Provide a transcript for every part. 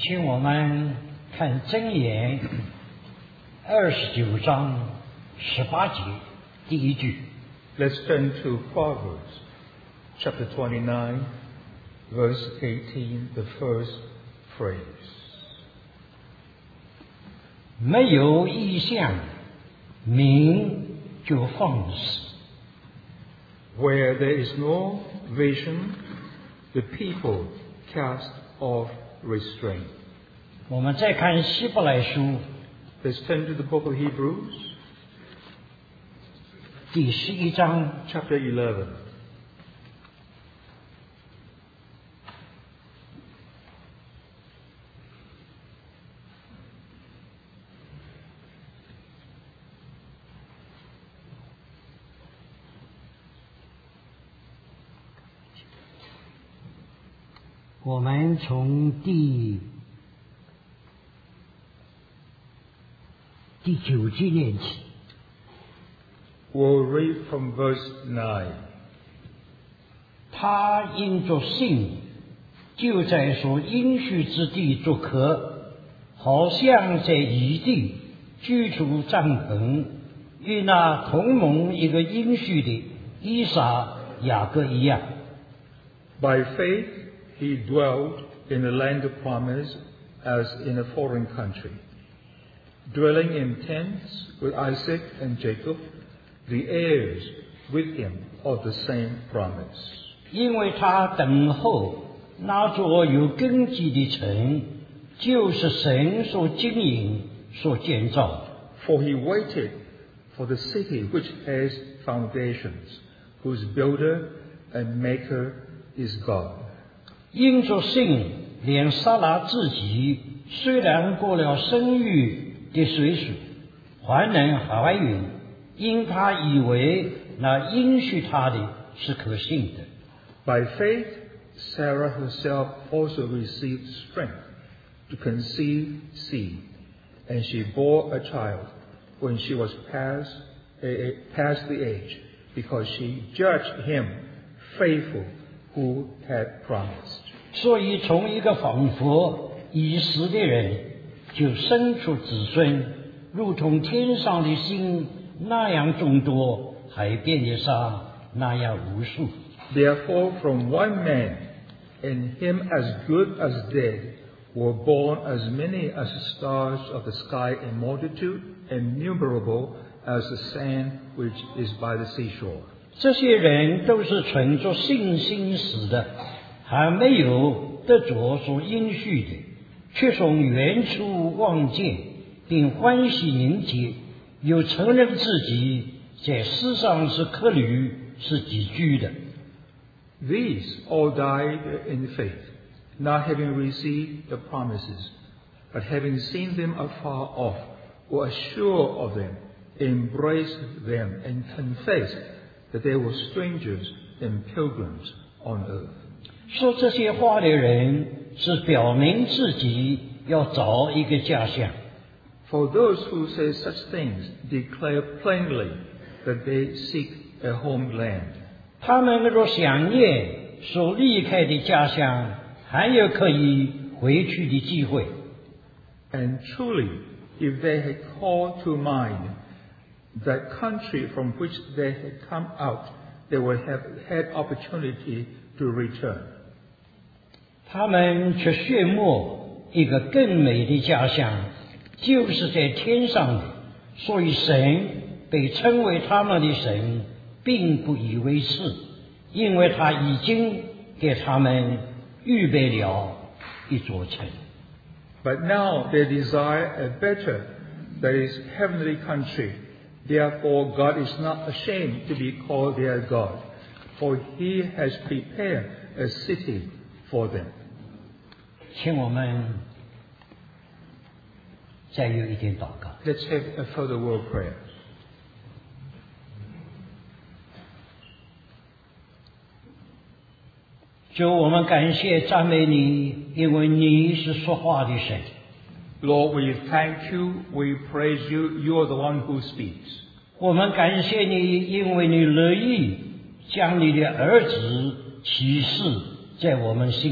请我们看箴言29章18节第一句。 Let's turn to Proverbs chapter 29, verse 18, the first phrase. 没有意象，民就放肆。 Where there is no vision, the people cast off restraint. 我们再看希伯来书 Let's turn to the book of Hebrews, 第11章 chapter 11. 我们从第9节念起。 We'll read from verse 9. 他因着信，就在所应许之地作客，好像在异地居住帐篷，与那同盟一个应许的以撒、雅各一样。 By faith he dwelt in the land of promise as in a foreign country, dwelling in tents with Isaac and Jacob, the heirs with him of the same promise. 因为他等候那座有根基的城，就是神所经营、所建造的。 For he waited for the city which has foundations, whose builder and maker is God. 因着信，连撒拉自己虽然过了生育的岁数，还能怀孕，因他以为那应许他的是可信的。 By faith, Sarah herself also received strength to conceive seed, and she bore a child when she was past the age, because she judged him faithful who had promised. 所以从一个仿佛已死的人，就生出子孙，如同天上的星那样众多，海边的沙那样无数。 Therefore, from one man, and him as good as dead, were born as many as the stars of the sky in multitude, innumerable as the sand which is by the seashore. 这些人都是存着信心死的，还没有得着所应许的，却从远处望见，并欢喜凝结，又承认自己在世上是客旅，是寄居的。 These all died in faith, not having received the promises, but having seen them afar off, were assured of them, embraced them, and confessed that they were strangers and pilgrims on earth. 说这些话的人是表明自己要找一个家乡。 For those who say such things declare plainly that they seek a homeland. 他们若想念所离开的家乡，还有可以回去的机会。 And truly, if they had called to mind that country from which they had come out, they would have had opportunity to return. 他们却羡慕一个更美的家乡，就是在天上的，所以神被称为他们的神，并不以为耻，因为他已经给他们预备了一座城。 But now they desire a better, that is, heavenly country. Therefore God is not ashamed to be called their God, for he has prepared a city for them. 请我们再有一点祷告。 Let's have a further word prayer. 主，我们感谢赞美你，因为你是说话的神。 Lord, we thank you, we praise you, you are the one who speaks. 我们感谢你，因为你乐意将你的儿子启示在我们心里。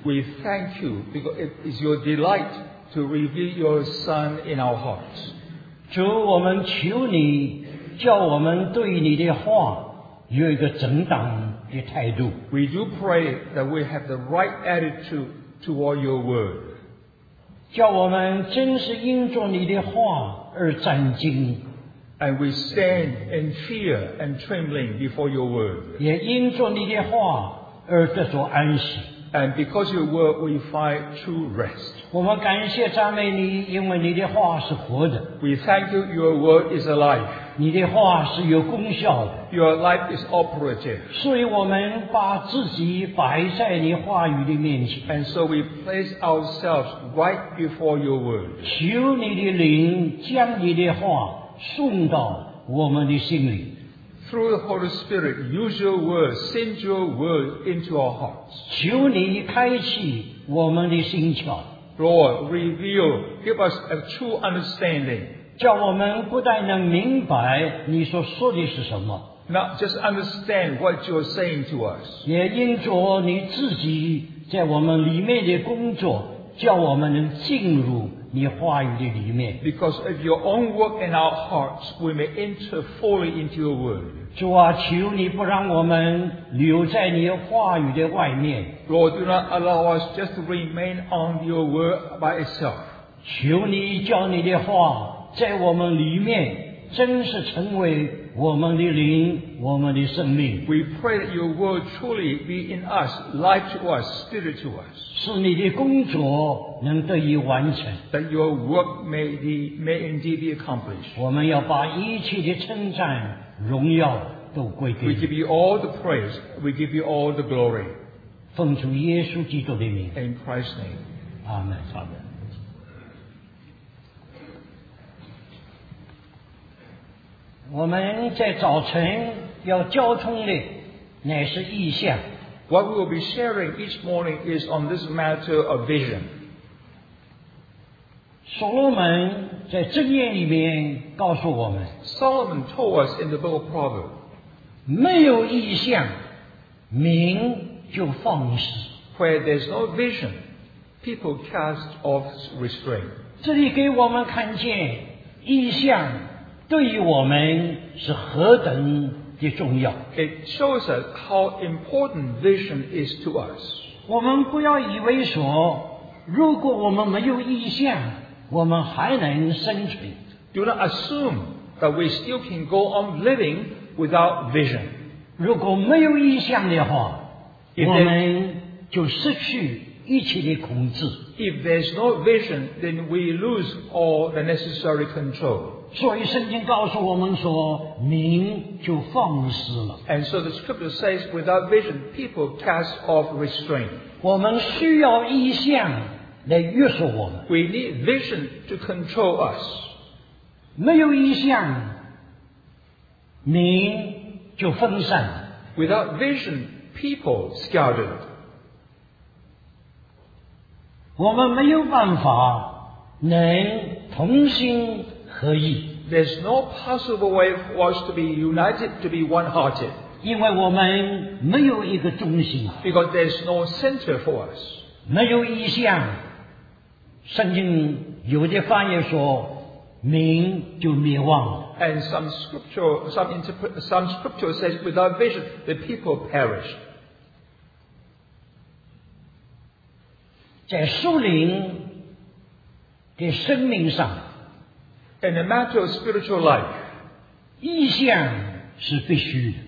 We thank you because it is your delight to reveal your Son in our hearts. 主，我们求你叫我们对你的话有一个正当的态度。 We do pray that we have the right attitude toward your word. 叫我们真是因着你的话而战兢， And we stand in fear and trembling before your word. 也因着你的话而得着安息。 And because your word we find true rest. 我们感谢赞美你，因为你的话是活的， We thank you your word is alive. 你的话是有功效的， Your life is operative. 所以我们把自己摆在你话语的面前， And so we place ourselves right before your word. 求你的灵将你的话送到我们的心里， Through the Holy Spirit, use your word, send your word into our hearts. 求你开启我们的心窍， Lord, reveal, give us a true understanding. 叫我们不但能明白你所说的是什么， Not just understand what you're saying to us, 也因着你自己在我们里面的工作，叫我们能进入你话语的里面。 because of your own work in our hearts, we may enter fully into your word. 主啊，求你不让我们留在你话语的外面， Lord, do not allow us just to remain on your word by itself. 求你叫你的话在我们里面真是成为我们的灵，我们的生命， We pray that your word truly be in us, life to us, spirit to us, 使你的工作能得以完成。 that your work may indeed be accomplished. 我们要把一切的称赞、荣耀都归给 We 你。 give you all the praise, we give you all the glory. 奉主耶稣基督的名， In Christ's name. 阿门。 Amen. 我们在早晨要交通的乃是意象。 What we will be sharing each morning is on this matter of vision. 所罗门在箴言里面告诉我们， Solomon told us in the book of Proverbs, 没有意象，民就放肆。 where there's no vision, people cast off restraint. 这里给我们看见意象对于我们是何等的重要。 It shows us how important vision is to us. 我们不要以为说，如果我们没有意象，我们还能生存。 Do not assume that we still can go on living without vision. 如果没有意象的话， If 我们就失去一切的控制。 If there's no vision, then we lose all the necessary control. 所以圣经告诉我们说，民就放肆了。 And so the scripture says, without vision, people cast off restraint. 我们需要意象来约束我们， We need vision to control us. 没有意象，民就分散。 Without vision, people scattered. 我们没有办法能同心合意， There's no possible way for us to be united, to be one-hearted, 因为我们没有一个中心， because there's no center for us. 没有意象。圣经有的翻译说，民就灭亡了。 And some scripture says, without vision, the people perished. 在属灵的生命上， In the matter of spiritual life, 意象是必须的，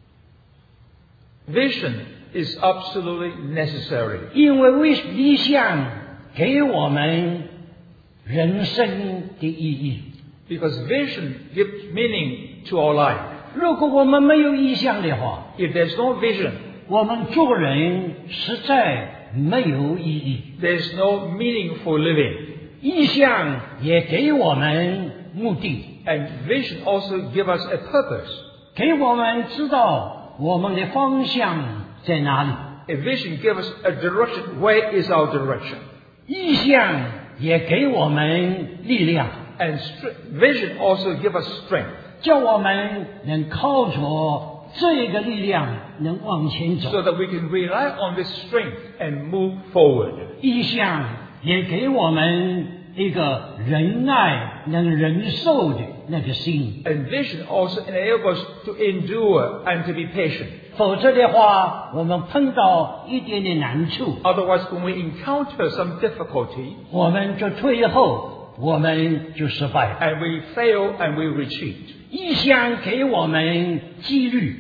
vision is absolutely necessary. 因为意象给我们人生的意义。 Because vision gives meaning to our life. 如果我们没有意象的话， If there's no vision, 我们做人实在没有意义。 there's no meaning for living. 意象也给我们目的， And vision also gives us a purpose. 给我们知道我们的方向在哪里。 A vision gives us a direction. Where is our direction? 意象也给我们力量， And vision also gives us strength. 叫我们能靠着这个力量能往前走。 so that we can rely on this strength and move forward. 意象也给我们一个忍耐能忍受的那个心， And vision also enables us to endure and to be patient. 否则的话，我们碰到一点点难处， Otherwise, when we encounter some difficulty 我们就退后，我们就失败了。 and we fail and we retreat, 意象给我们纪律，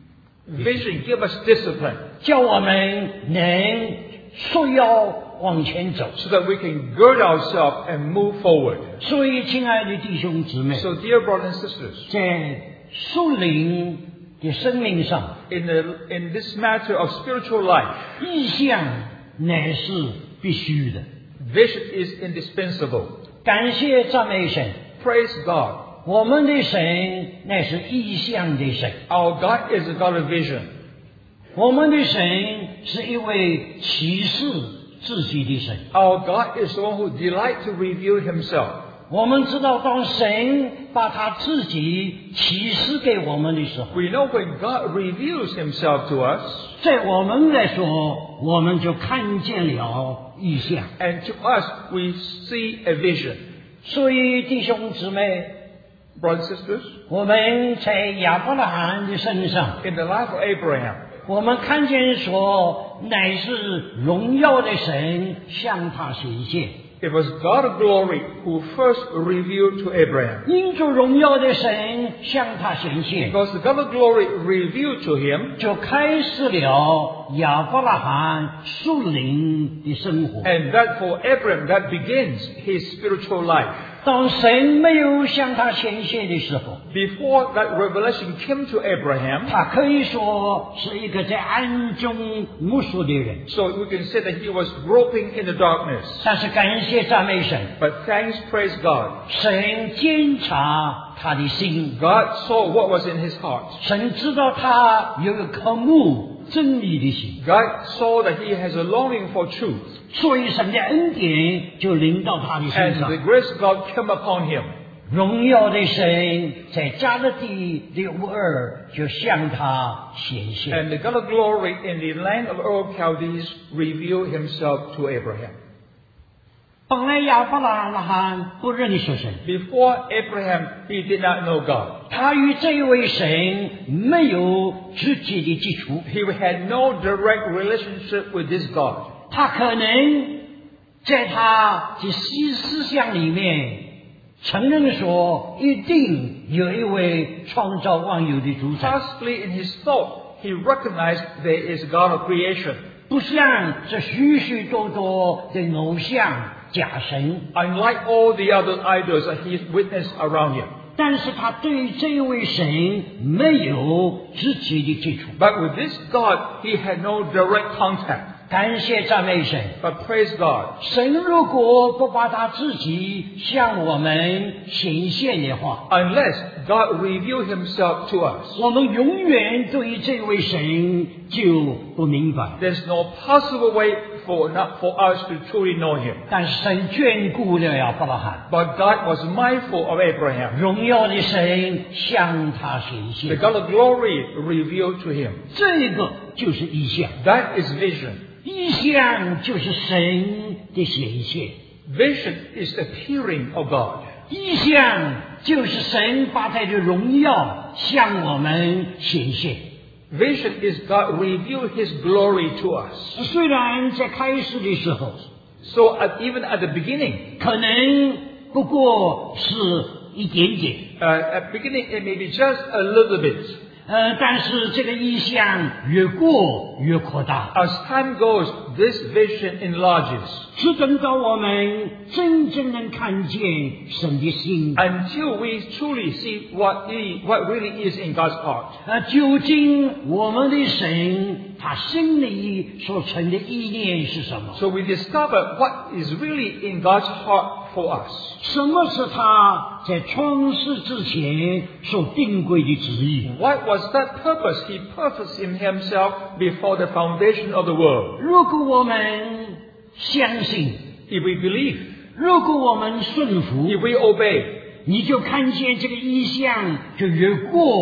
vision gives us discipline 叫我们能束腰往前走。 so that we can gird ourselves and move forward. 所以，亲爱的弟兄姊妹， So, dear brothers and sisters, 在属灵的生命上， in this matter of spiritual life, 意象乃是必须的。 vision is indispensable. 感谢赞美神， Praise God. 我们的神乃是意象的神， Our God is a God of vision. 我们的神是一位启示自己的神。 Our God is the one who delights to reveal himself. 我们知道，当神把他自己启示给我们的时候， We know when God reveals himself to us, 在我们来说，我们就看见了意象。 and to us we see a vision. 所以，弟兄姊妹， Brothers and sisters, 我们在亚伯拉罕的身上， in the life of Abraham, 我们看见说，乃是荣耀的神向他显现。 it was God of glory who first revealed to Abraham. 因着荣耀的神向他显现， Because the God of glory revealed to him, 就开始了亚伯拉罕属灵的生活。 and that for Abraham, that begins his spiritual life. 当神没有向他显现的时候， Before that revelation came to Abraham, 他可以说是一个在暗中摸索的人。 so we can say that he was groping in the darkness. 但是感谢赞美神， But thanks, praise God, 神监察他的心， God saw what was in his heart. 神知道他有个渴慕真理的心， God saw that he has a longing for truth, 所以神的恩典就临到他的身 and 上 the。grace of God came upon him. 荣耀的神在加勒底的乌尔就向他显现。 And the God of glory in the land of Ur Chaldees revealed himself to Abraham. 本来亚伯拉罕不认识神， Before Abraham, he did not know God. 他与这位神没有直接的基础， He had no direct relationship with this God. 他可能在他的思想里面承认说，一定有一位创造万有的主宰， Possibly in his thought, he recognized there is a God of creation. 不像这许许多多的偶像假神。 Unlike all the other idols that he witnessed around him. 但是他对这位神没有直接的接触。 But with this God, he had no direct contact. 感谢赞美神， But praise God, 神如果不把他自己向我们显现的话， unless God revealed himself to us, 我们永远对这位神就不明白。 there's no possible way for us to truly know him. 但是神眷顾了亚伯拉罕， But God was mindful of Abraham. 荣耀的神向他显 The 现， God of glory revealed to him. 这个就是意象， That is vision. 意象就是神的显现。 Vision is appearing of God. 意象就是神把他的荣耀向我们显现。 Vision is God revealed his glory to us. 虽然在开始的时候， So even at the beginning, 可能不过是一点点， at beginning it may be just a little bit. 但是这个意象越过越扩大， As time goes, this vision enlarges 是等到我们真正能看见神的心。 until we truly see what really is in God's heart. 究竟我们的神他心里所存的意念是什么？ So we discover what is really in God's heart for us. 什么是他在创世之前所定规的旨意？ What was that purpose he purposed in himself before the foundation of the world? 如果我们相信， If we believe, 如果我们顺服， if we obey, 你就看见这个意象就越过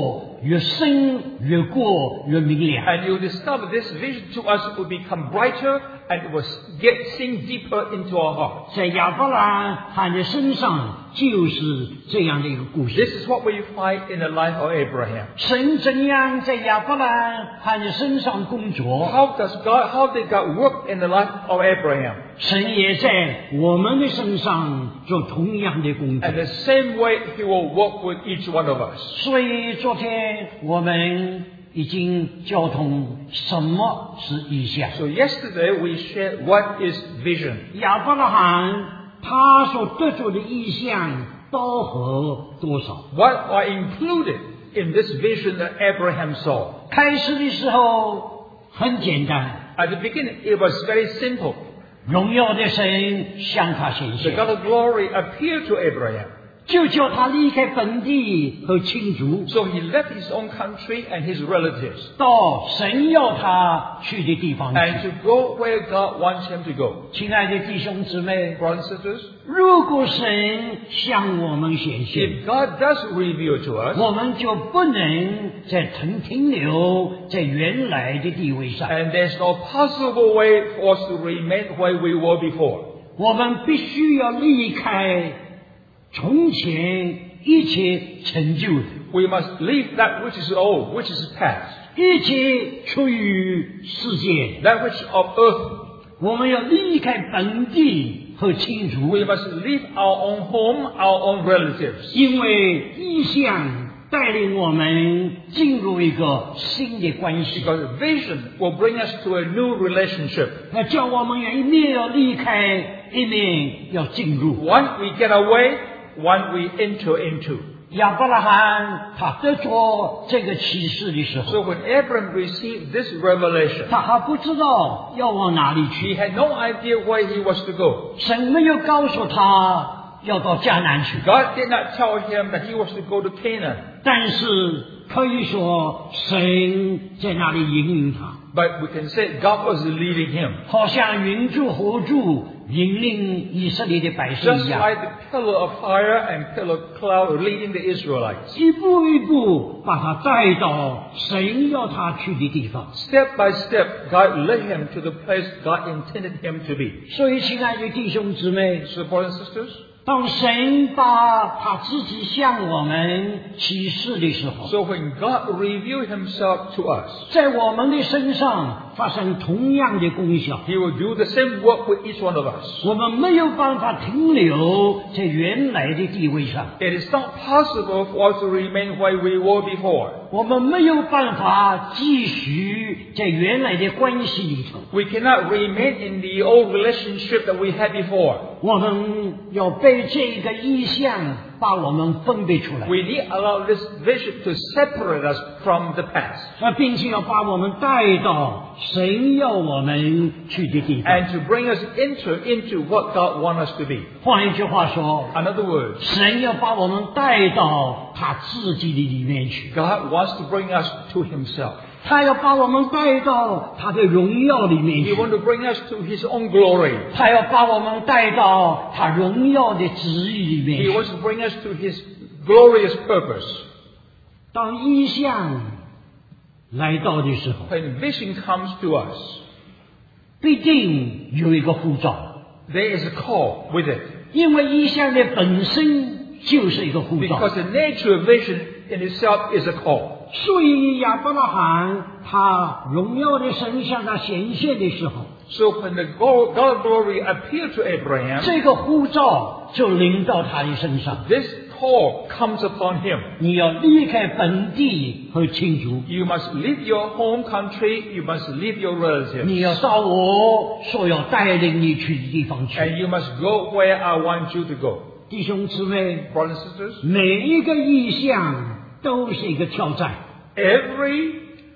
越深越过越明亮。 And you discover this vision to us will become brighter and it will get sink deeper into our hearts. 在亚伯拉罕的身上就是这样的一个故 This 事。 is what we find in the life of Abraham. 神怎样在亚伯拉罕的身上工作， How did God work in the life of Abraham? 神也在我们的身上做同样的工作 And。the same way He will work with each one of us. 所以昨天我们已经交通什么是意象。 So yesterday we shared what is vision. 亚伯拉罕他所得着的意象包含多少？ What are included in this vision that Abraham saw? 开始的时候很简单， At the beginning it was very simple. 荣耀的神向他显 The 现， God of glory appeared to Abraham. 就叫他离开本地和亲族， So he left his own country and his relatives 到神要他去的地方 and 去。 to go where God wants him to go. 亲爱的弟兄姊妹， Brothers and sisters, 如果神向我们显现， if God does reveal to us, 我们就不能再停留在原来的地位上， and there's no possible way for us to remain where we were before. 我们必须要离开从前一切成就的， We must leave that which is old, which is past, 一切出于世界。 that which of earth. 我们要离开本地和亲族， We must leave our own home, our own relatives. 因为意象带领我们进入一个新的关系， Because vision will bring us to a new relationship. 那叫我们一面要离开，一面要进入。 One we get away, one we enter into. 亚伯拉罕他得着这个启示的时候， So when Abram received this revelation, 他还不知道要往哪里去， he had no idea where he was to go. 神没有告诉他要到迦南去， God did not tell him that he was to go to Canaan. 但是可以说神在那里引领他， But we can say God was leading him. 好像云柱火柱引领以色列的百姓 Just 一样， like the pillar of fire and pillar of cloud leading the Israelites. 一步一步把他带到神要他去的地方。 Step by step, God led him to the place God intended him to be. 所以，亲爱的弟兄姊妹， So, brothers and sisters, 当神把他自己向我们启示的时候， so when God revealed himself to us, 在我们的身上发生同样的功效。 he will do the same work with each one of us. 我们没有办法停留在原来的地位上， It is not possible for us to remain where we were before. 我们没有办法继续在原来的关系里头。 We cannot remain in the old relationship that we had before. 我们要被这个意象把我们分别出来， We need to allow this vision to separate us from the past 并且要把我们带到神要我们去的地方。 and to bring us into what God wants us to be. 换一句话说， In other words, 神要把我们带到他自己的里面去， God wants to bring us to himself. 他要把我们带到他的荣耀里面 He 去， wants to bring us to his own glory. 他要把我们带到他荣耀的旨意里面 He 去。 wants to bring us to his glorious purpose. 当意象来到的时候， When vision comes to us, 必定有一个呼召， there is a call with it. 因为意象的本身就是一个呼召。 Because the nature of vision in itself is a call. 所以亚伯拉罕他荣耀的神向他显现的时候， So when the God of glory appeared to Abraham, 这个呼召就临到他的身上。 this call comes upon him. 你要离开本地和亲族， You must leave your home country, you must leave your relatives, 你要到我所要带领你去的地方 and 去。 you must go where I want you to go. 弟兄姊妹， Brothers and sisters, 每一个意象都是一个挑战。 every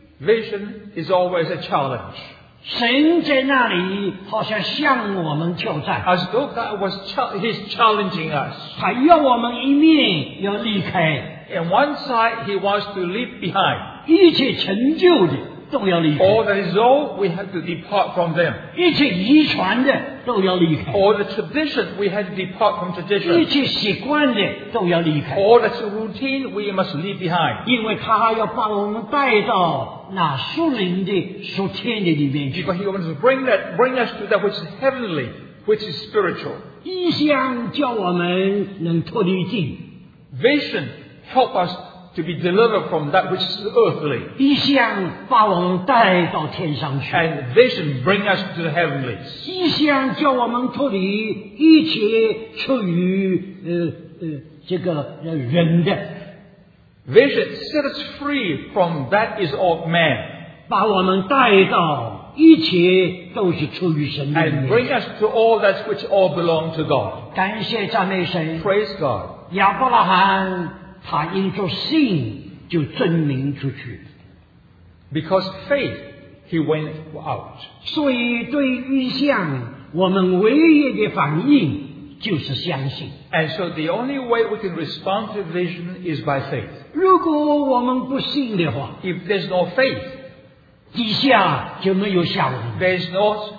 vision is always a challenge. 神在那里好像向我们挑战， As though God was He's challenging us. 他要我们一面要离开 On one side, He wants to leave behind 一切成就的， 都要离开， All that is old, we have to depart from them. 一切遗传的都要离开， All the tradition, we have to depart from 一 tradition. 切习惯的都要离开， All that's routine, we must leave behind. 因为他要把我们带到那属灵的、属天的里面去。 Because He wants to bring us to that which is heavenly, which is spiritual. 意象叫我们能脱离地， Vision help us to be delivered from that which is earthly. 意象把我们带到天上去， And vision bring us to the heavenlies. 意象叫我们脱离一切出于这个人的， Vision set us free from that is of man. 把我们带到一切都是出于神的里 And 面。 bring us to all that which all belong to God. 感谢赞美神， Praise God. 亚伯拉罕他因着信就证明出去， Because faith, he went out. 所以对意象我们唯一的反应就是相信。 And so the only way we can respond to vision is by faith. 如果我们不信的话， If there's no faith, 底下就没有下文。 there's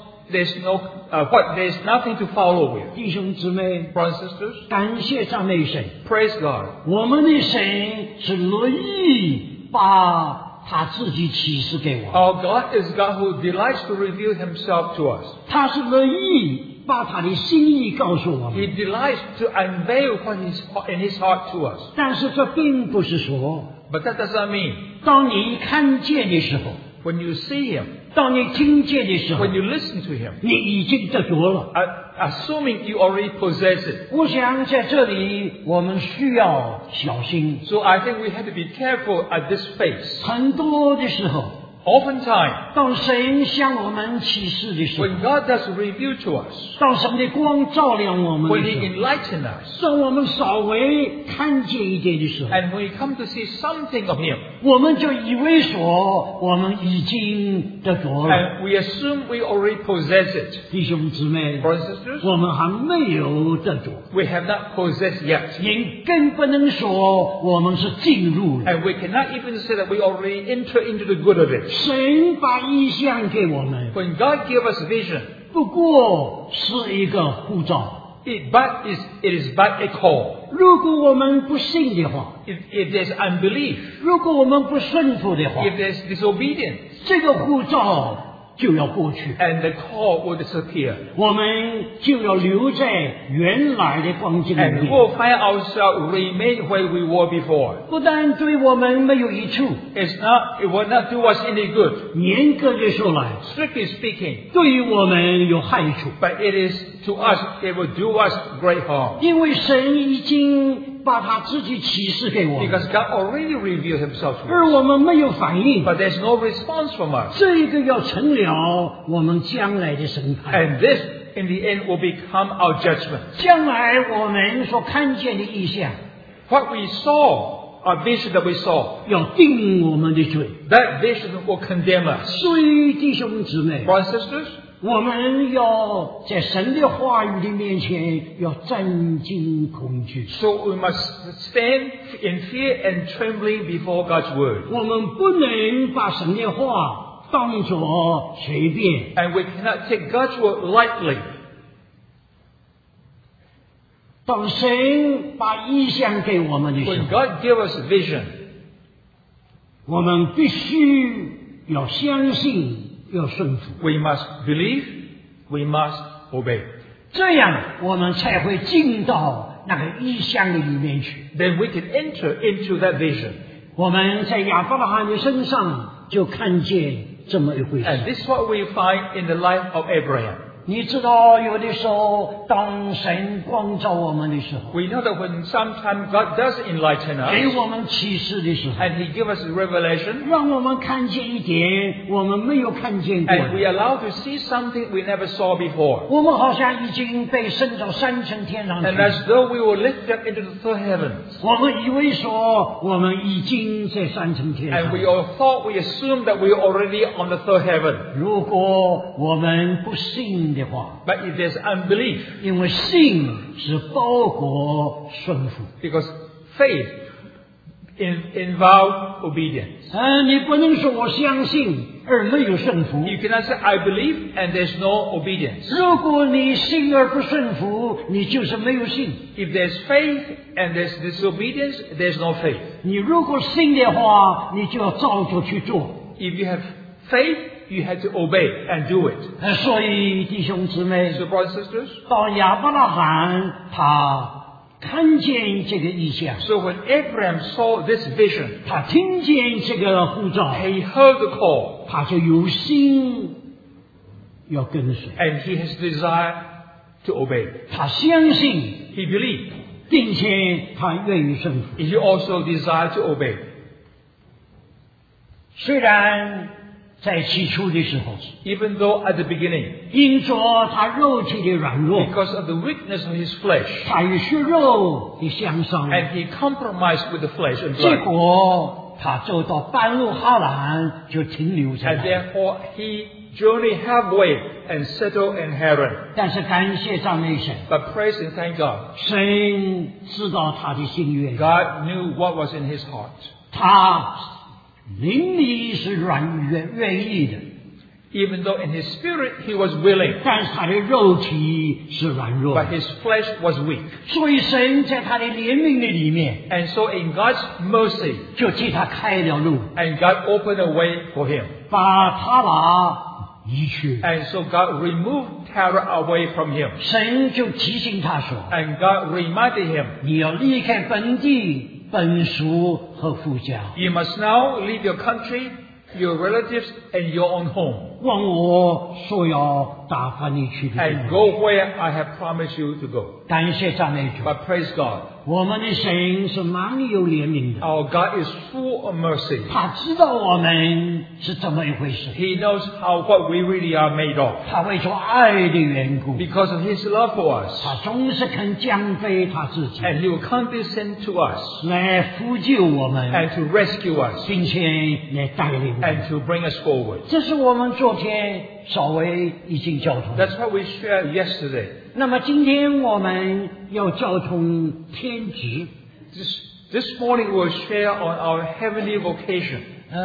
nothing to follow with. 弟兄姊妹， Brothers and sisters, 感谢赞美神， praise God. 我们的神是乐意把他自己启示给我， Our God is God who delights to reveal himself to us. 他是乐意把他的心意告诉我们。 He delights to unveil what is in his heart to us. 但是这并不是说， But that does not mean 当你看见的时候， when you see him, 当你听见的时候 when，you listen to him, 你已经得着了。 assuming you already possess it. 我想在这里我们需要小心， So I think we have to be careful at this phase. 很多的时候， Oftentimes, 当神向我们启示的时候， when God does reveal to us, 当神的光照亮我们 when 的 He 时候， enlightens us, 当我们稍微看见一点的时候， and when we come to see something of Him, 我们就以为说我们已经得着了。 and we assume we already possess it. 弟兄姊妹， Brothers and sisters, 我们还没有得着， we have not possessed yet. 也更不能说我们是进入了。 And we cannot even say that we already enter into the good of it. 神把意象给我们， When God gives us vision, 不过是一个护照。 it is but a call. 如果我们不信的话， If there's unbelief, 如果我们不顺服的话， if there's disobedience, 这个护照就要过去， and the call will disappear. 我们就要留在原来的光景里 And 面。 we'll find ourselves remain where we were before. 不但对我们没有益处， It will not do us any good. 严格的说来， Strictly speaking, 对于我们有害处， but it is to us, it will do us great harm. 因为神已经把他自己启示给我们， Because God already revealed himself to 而 us. 我们没有反应， But there's no response from us. 这个要成了我们将来的审判。 And this, in the end, will become our judgment. 将来我们所看见的意象， What we saw, our vision that we saw, 要定我们的罪。 that vision will condemn us. 所以弟兄姊妹， Brothers and sisters, 我们要在神的话语的面前要战惊恐惧， so we must stand in fear and trembling before God's word. 我们不能把神的话当作随便。 And we cannot take God's word lightly. 当神把意象给我们的时 When 候， God gives us vision, 我们必须要相信，要顺服， we must believe, we must obey. 这样我们才会进到那个意象的里面去。 Then we can enter into that vision. 我们在亚伯拉罕的身上就看见这么一回 And 事。 this is what we find in the life of Abraham. 你知道，有的时候当神光照我们的时候， We know that when sometimes God does enlighten 给 us, 我们启示的时候， and He gives us revelation, 让我们看见一点我们没有看见过 and we 的。 allow to see something we never saw before. 我们好像已经被升到三层天上 And 去， as though we were lifted up into the third heavens. 我们以为说我们已经在三层天 And 上 we。all thought, we assumed that we were already on the third heaven. 如果我们不信的话， But if there's unbelief, 因为信是包括顺服。 because faith involves obedience. 你不能说我相信， 而没有顺服。 You cannot say, I believe, and there's no obedience. 如果你信而不顺服，你就是没有信。 If there's faith and there's disobedience, there's no faith. 你如果信的话，你就要照着去做。 If you have faith, you have to obey and do it. 所以弟兄姊妹， So, brothers and sisters, 到亚伯拉罕他看见这个异象， so when Abraham saw this vision, 他听见这个呼召， he heard the call, 他就有心要跟随， and he has desire to obey. 他相信， He believed. 并且他愿意顺服。 He also desired to obey. 虽然在起初的时候， Even though at the beginning, 因着他肉体的软弱， because of the weakness of his flesh, 他与血肉的相伤， and he compromised with the flesh and 结 blood, 果他走到半路哈兰就停留在 and 那里。 therefore he journeyed halfway and settled in Haran. 但是感谢赞美神， But praise and thank God, 神知道他的心愿， God knew what was in his heart. 他灵里是愿意的， Even though in his spirit he was willing, 但是他的肉体是软弱 but 的， his flesh was weak. 所以神在他的怜悯的里面， And so in God's mercy, 就替他开了路， and God opened a way for him. 把他拉移去。 And so God removed Terah away from him. 神就提醒他说 And God reminded him, 你要离开本地、本属和父家， you must now leave your country, your relatives, and your own home, 往我所要打发你去的地 and 方。 go where I have promised you to go. 感谢赞美主， But praise God, 我们的神是满有怜悯的， our God is full of mercy. 他知道我们是怎么一回事， He knows what we really are made of. 他为着爱的缘故， Because of His love for us, 他总是肯降卑他自己， and He will condescend to us, 来扶救我们， and to rescue us, 并且来带领我们。 and to bring us forward. 这是我们昨天稍微已经交通。 That's what we shared yesterday. 那么今天我们要交通天职， This morning we'll share on our heavenly vocation.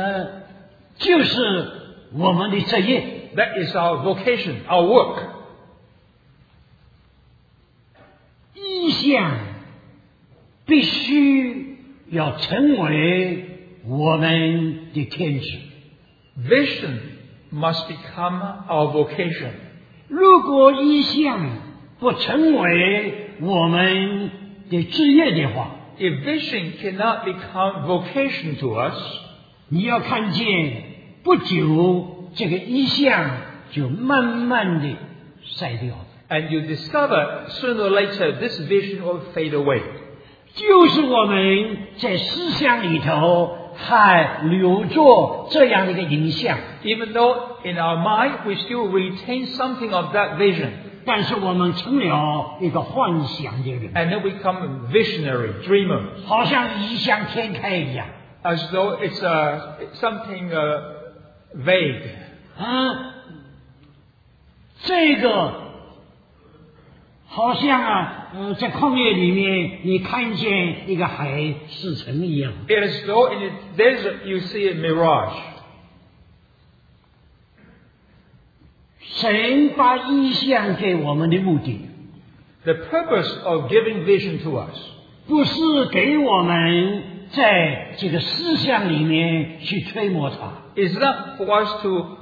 就是我们的职业。 That is our vocation, our work. 意向必须要成为我们的天职。 Vision must become our vocation. 如果意向不成为我们的职业的话， If vision cannot become vocation to us, 你要看见不久这个意向就慢慢的筛掉了。 and you discover sooner or later this vision will fade away. 就是我们在思想里头还留着这样的一个影像， Even though in our mind we still retain something of that vision, 但是我们成了一个幻想的人， and then we become visionary, dreamers, 好像异想天开一样。 as though it's something vague. 这个好像在旷野里面你看见一个海市城一样。 It is though in the desert you see a mirage. 神把意象给我们的目的， The purpose of giving vision to us 不是给我们在这个思想里面去揣摩它， is not for us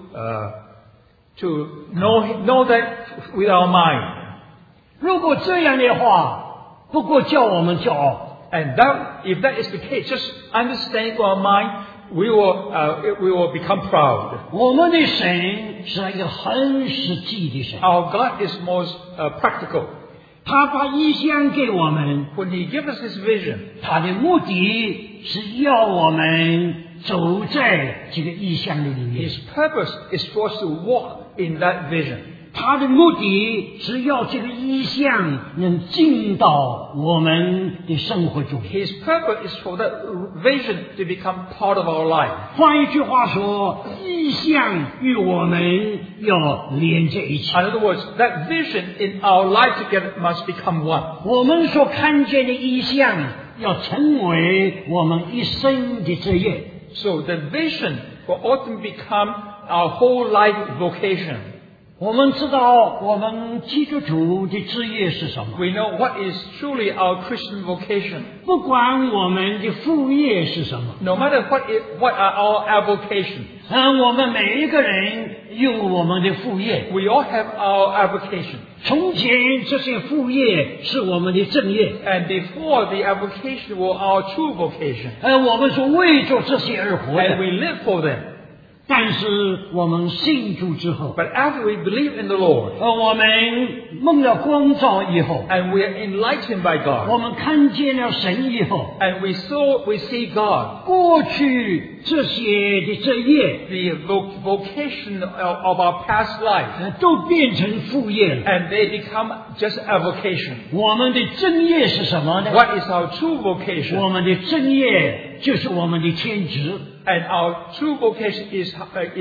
to know that with our mind. 如果这样的话，不过叫我们骄傲。 And if that is the case, just understand for our mind, we will become proud. 我们的神是一个很实际的神， Our God is most practical. 他把意象给我们， When He gives us His vision, 他的目的是要我们走在这个意象的里面， His purpose is for us to walk in that vision. 他的目的是要这个意象能进到我们的生活中。 His purpose is for that vision to become part of our life. 换一句话说，意象与我们要连在一起。 In other words, that vision in our life together must become one. 我们所看见的意象要成为我们一生的职业。 So the vision will ultimately become our whole life vocation. 我们知道我们基督徒的职业是什么， We know what is truly our Christian vocation. 不管我们的副业是什么， No matter what are our avocations. 我们每一个人有我们的副业。 We all have our avocation. 从前这些副业是我们的正业， And before the avocation were our true vocation. 我们是为着这些而活 And 的。 we live for them. 但是我们信主之后， But after we believe in the Lord, 我们蒙了光照以后， and we are enlightened by 我 God, 们看见了神以后， and we see God, 过去这些的正业， the vocation of our past life, 都变成副业了。 and they become just avocation. 我们的正业是什么呢？ What is our true vocation? 我们的正业就是我们的天职， And our true vocation is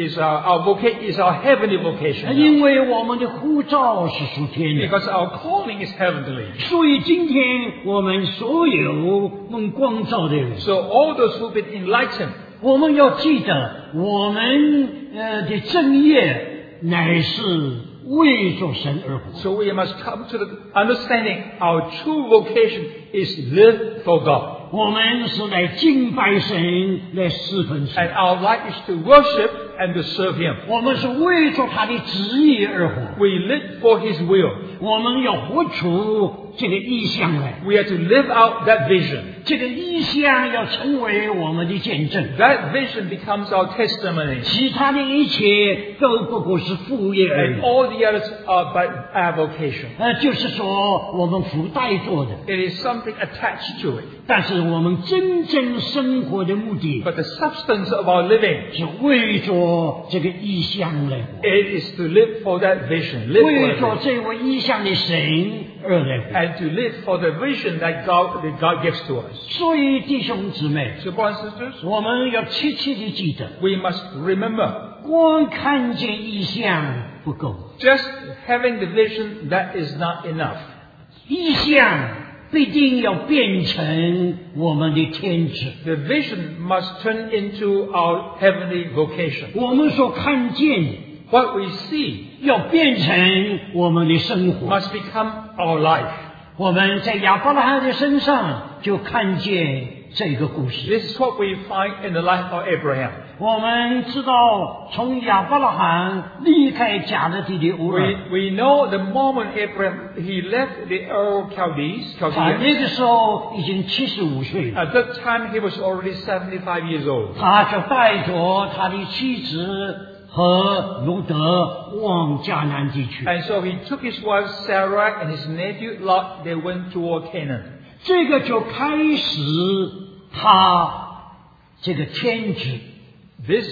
our heavenly vocation. 因为我们的呼召是属天的。 Because our calling is heavenly. 所以今天我们所有蒙光照的人， So all those who've been enlightened, 我们要记得，我们的正业乃是为着神而活。 so we must come to the understanding our true vocation is live for God. 我们是来敬拜神，来侍奉神。 And our life is to worship and to serve Him. 我们是为着他的旨意而活。 We live for His will. 我们要活出这个意象来， We are to live out that vision. 这个意象要成为我们的见证。 That vision becomes our testimony. 其他的一切都不过是副业而 And 已。 all the others are but avocation. 就是说我们附带做的， It is something attached to it. 但是我们真正生活的目的 But the substance of our living, 是为着这个意象来活， it is to live for that vision. Live 为 for 着 it. 这位意象的神而来活。 And to live for the vision that God gives to us. 所以弟兄姊妹， So, brothers and sisters, 我们要切切地记得， we must remember, 光看见意象不够， just having the vision, that is not enough. 意象必定要变成我们的天职。 The vision must turn into our heavenly vocation. 我们所看见的 What we see 要变成我们的生活。 must become our life. 我们在亚伯拉罕的身上就看见这个故事。 This is what we find in the life of Abraham. 我们知道，从亚伯拉罕离开迦勒地的乌尔， We know the moment Abraham, he left the Ur of 他 Chaldees, 那个时候已经75岁了， at that time he was already 75 years old. 他就带着他的妻子和路德往迦南地去。 And so he took his wife Sarah and his nephew Lot, they went toward Canaan. 这个就开始他这个天职。 This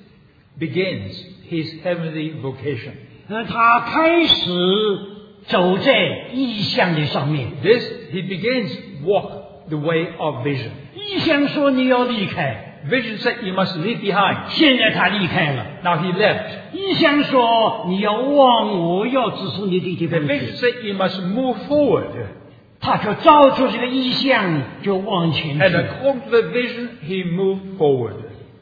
begins his heavenly vocation. 他开始走在意象的上面。 This, he begins walk the way of vision. 意象说你要离开， Vision said you must leave behind. 现在他离开了。 Now he left. 意象说你要往我要指示你的地 The 方 vision 去， said you must move forward. 他就照出这个意象就往前 And 去。 according to the vision, he moved forward.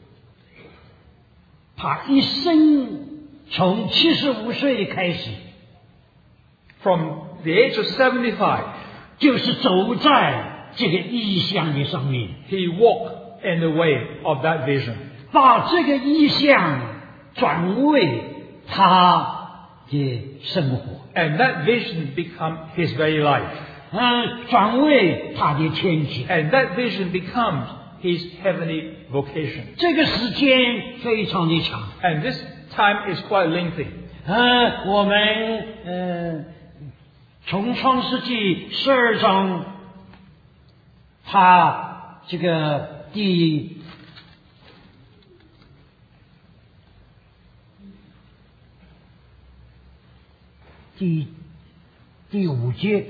他一生从75岁开始， From the age of 75, 就是走在这个意象的上面， he walked in the way of that vision. 把这个意象转为他的生活， And that vision become his very life. 转为他的天职。 And that vision becomes his heavenly vocation. 这个时间非常的长。 And this time is quite lengthy. 我们从创世纪12章，他这个第5节，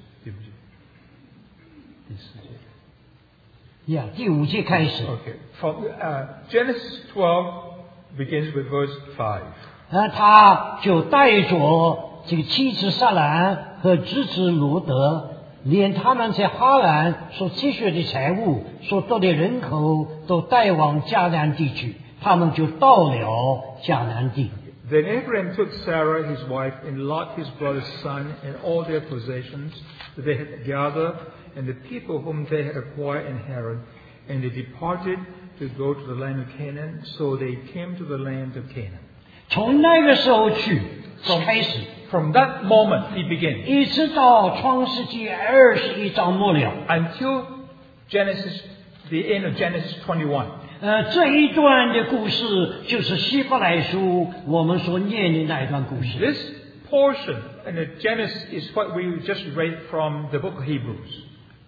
第5节开始。 Okay. From Genesis 12 begins with verse 5. 他就带着这个妻子撒兰和侄子罗德，连他们在哈兰所积蓄的财物、所得的人口，都带往迦南地区。他他们就到了迦南地。 Then Abraham took Sarah his wife and Lot his brother's son and all their possessions that they had gathered and the people whom they had acquired in Haran, and they departed to go to the land of Canaan. So they came to the land of Canaan. 从那个时候去开始， From that moment he began 一直到创世纪21章末了。 until Genesis, the end of Genesis 21. 这一段的故事就是希伯来书我们所念的那一段故事。 This portion in the Genesis is what we just read from the book of Hebrews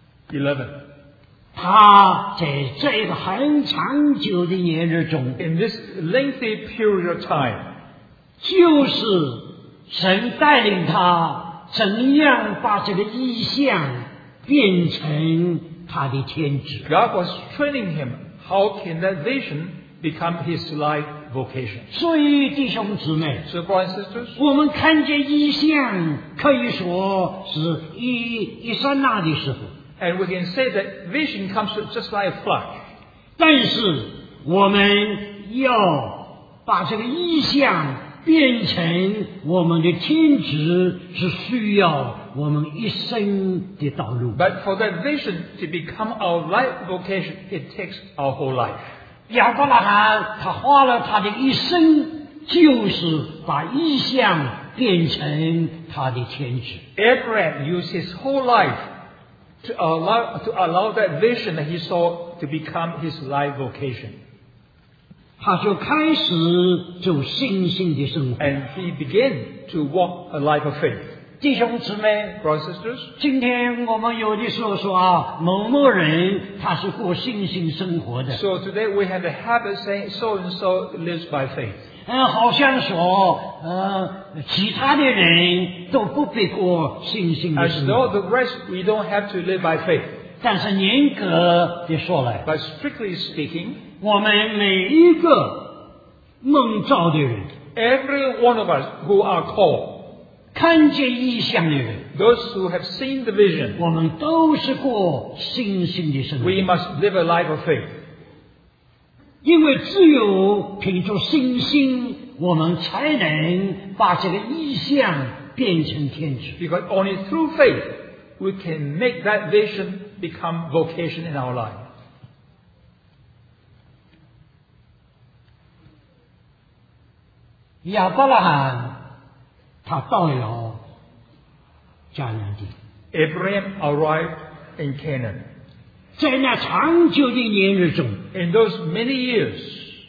11. 他在这个很长久的年日中， In this lengthy period of time, 就是神带领他怎样把这个意象变成他的天职。 God was training him. How can that vision become his life vocation? 所以弟兄姊妹， So, brothers and sisters, 我们看见意象，可以说是一刹那的时候， and we can say that vision comes just like a flash. 但是我们要把这个意象变成我们的天职，是需要我们一生的道路。 But for that vision to become our life vocation, it takes our whole life. 亚伯拉罕他花了他的一生，就是把意象变成他的天职。 Abraham used his whole life to allow that vision that he saw to become his life vocation. 他就开始走信心的生活。 And he began to walk a life of faith. 弟兄姊妹， Brothers and sisters, 今天我们有的时候说啊，某某人他是过信心生活的， so today we have the habit of saying so and so lives by faith. 好像说其他的人都不必过信心的 As 生 though 活。 the rest we don't have to live by faith. 但是严格的说来， But strictly speaking, 我们每一个蒙召的人， every one of us who are called, 看见异象的人， those who have seen the vision, 我们都是过信心的生活。 we must live a life of faith. 因为只有凭着信心，我们才能把这个意象变成天职。 Because only through faith we can make that vision become vocation in our life. 亚伯拉罕他到了迦南地， Abraham arrived in Canaan. 在那长久的年日中， In those many years,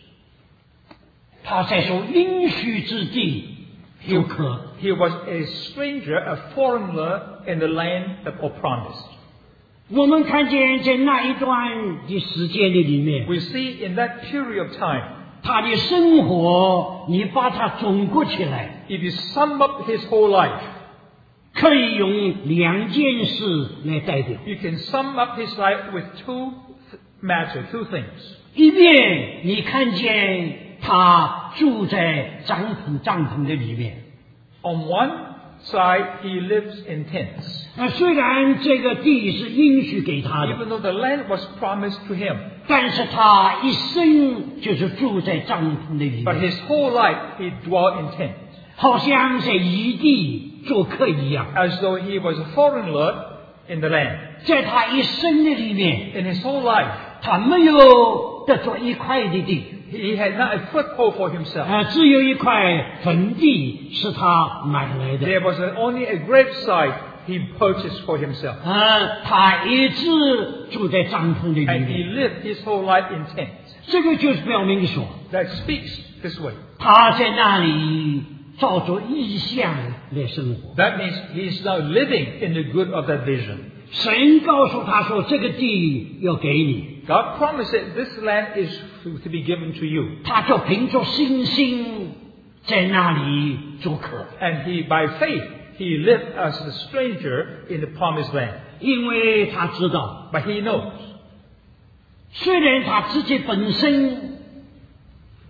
他在所应许之地做客。 he was a stranger, a foreigner in the land of promise. 我们看见在那一段的时间的里面， We see in that period of time, 他的生活，你把它总括起来， if you sum up his whole life, 可以用两件事来代表。 you can sum up his life with two things. 一面你看见他住在帐篷的里面， On one side, he lives in tents. 虽然这个地是应许给他的， Even though the land was promised to him, 但是他一生就是住在帐篷的里 but 面， his whole life he dwelt in tents, 好像在异地做客一样。 as though he was a foreigner in the land. 在他一生的里面， In his whole life, 他没有得着一块的地， he had not a foothold for himself. 只有一块坟地是他买来的。 There was only a gravesite he purchased for himself. 他一直住在帐篷的里 And he 面， lived his whole life in tents. 这个就是表明说， That speaks this way. 他在那里照着意象来生活。 That means he is now living in the good of that vision. 神告诉他说：“这个地要给你。 God promised that this land is to be given to you. ” 他就凭着信心在那里做客， And by faith, he lived as a stranger in the promised land. 因为他知道， But he knows, 虽然他自己本身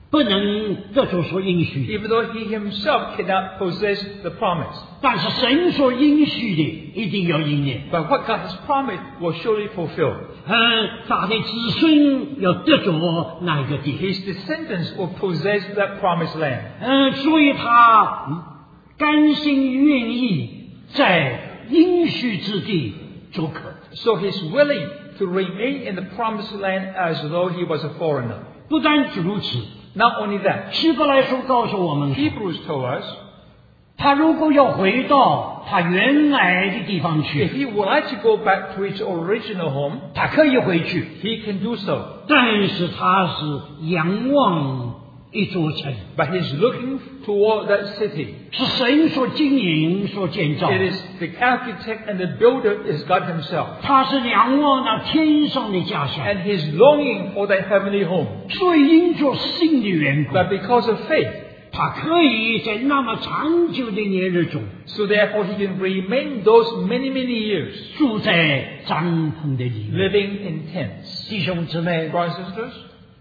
不能得着所应许的， even though he himself cannot possess the promise. 但是神所应许的一定要应验。 But what God has promised will surely fulfill. 他的子孙要得着那个地， His descendants will possess that promised land. 所以他甘心愿意在应许之地做客。 So he's willing to remain in the promised land as though he was a foreigner. 不单只如此， Not only that, 希伯来书告诉我们说， Hebrews told us, 他如果要回到他原来的地方 if 去， he would like to go back to his original home, 他可以回去， he can do so. 但是他是仰望一座城， But he's looking toward that city. 是神所经营、所建造 It 的。 is the architect and the builder is God himself. 他是仰望那天上的家乡， And he's longing for that heavenly home. 所以因着信的缘故， But because of faith, 他可以在那么长久的年日中， so therefore he can remain those many, many years 住在帐篷的里面。 living in tents. 弟兄姊妹， Brothers and sisters,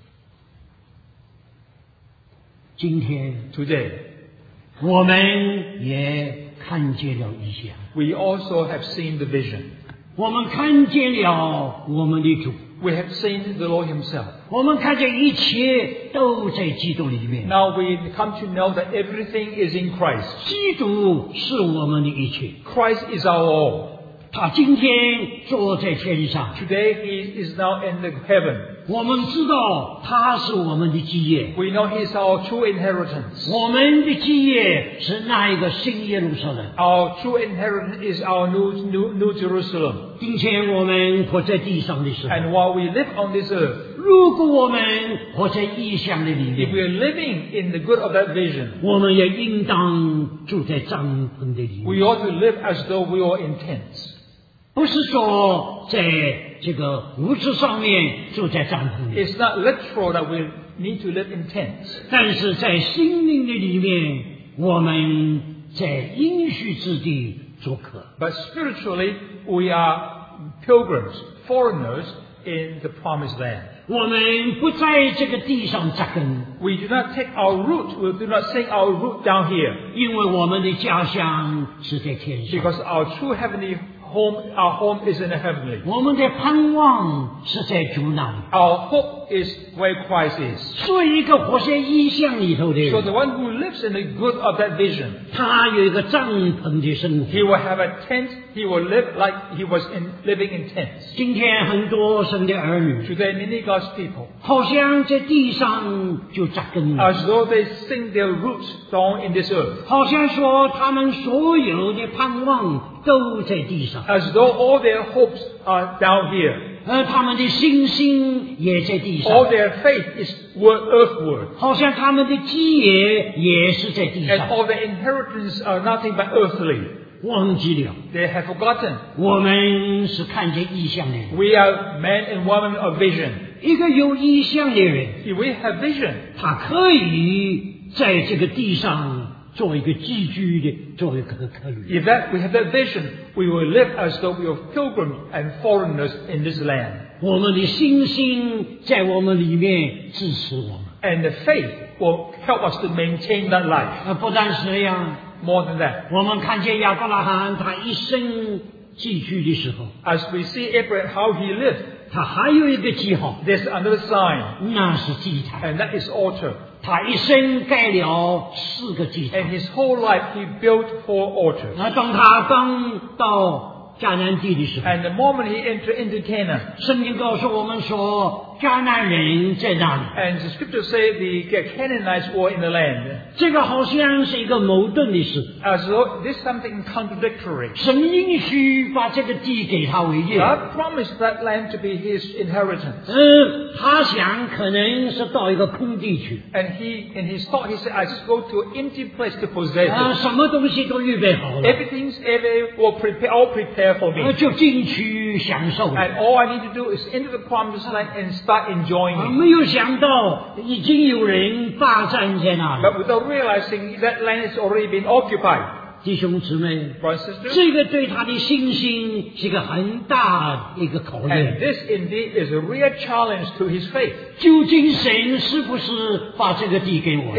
今天 today 我们也看见了异象， we also have seen the vision. 我们看见了我们的主， We have seen the Lord himself. 我们看见一切都在基督里面。 Now we come to know that everything is in Christ. 基督是我们的一切， Christ is our all. 他今天坐在天上， Today he is now in the heaven. 我们知道他是我们的基业， We know he is our true inheritance. 我们的基业是那一个新耶路撒冷。 Our true inheritance is our new Jerusalem. 今天我们活在地上的时候， And while we live on this earth, 如果我们活在异象的里 if 面， we are living in the good of that vision, 我们也应当住在帐篷的里 we 面。 ought to live as though we were in tents. 不是说在这个物质上面住在帐篷里， It's not literal that we need to live in tents. 但是在心灵的里面，我们在应许之地做客。 But spiritually, we are pilgrims, foreigners in the promised land. 我们不在这个地上扎根， We do not take our root, we do not sink our root down here, 因为我们的家乡是在天上， because our true heavenly home, our home is in the heavenly. 我们的盼望是在主那里。 Our hope is where Christ is. 做一个活在异象里头的 So 人， the one who lives in the good of that vision, 他有一个帐篷的生 he 活。 will have a tent, he will live like he was living in tents. 今天很多神的儿女， Today, many God's people, 好像在地上就扎根了， as though they sink their roots down in this earth, 好像说他们所有的盼望都在地上， as though all their hopes are down here. 而他们的信心也在地 All 上， their faith is earthward. 好像他们的基业也是在地 And 上。 all their inheritance are nothing but earthly. 忘记了， They have forgotten. 我们是看见异象的人。 We are men and women of vision. 一个有异象的人， If we have vision, 他可以在这个地上做一个寄居的，做一个客旅。 if that we have that vision, we will live as though we were pilgrims and foreigners in this land. 我们的信心在我们里面支持我们， And the faith will help us to maintain that life. 不但是这样， More than that, 我们看见亚伯拉罕他一生寄居的时候， as we see Abraham how he lived, 他还有一个记号， there's another sign, 那是祭坛。 and that is altar. 他一生盖了4个祭坛。 And his whole life he built 4 altars. 当他刚到迦南地的时候， And the moment he entered into Canaan, 圣经告诉我们说，迦南人在那里。 and the scriptures say the Canaanites were in the land, 这个好像是一个矛盾的事。 as though there's something contradictory. 神允许把这个地给他为业， God promised that land to be his inheritance. 他想可能是到一个空地去， And in his thought, he said, I just go to an empty place to possess it. 什么东西都预备好了， Everything's all prepared for me. 就进去享受。 And all I need to do is enter the promised land and start enjoying it. 没有想到已经有人霸占在那里， But without realizing that land has already been occupied. 弟兄姊妹， brothers and sisters. 这个对他的信心是一个很大的一个考 And 验。 this indeed is a real challenge to his faith. 究竟神是不是把这个地给我？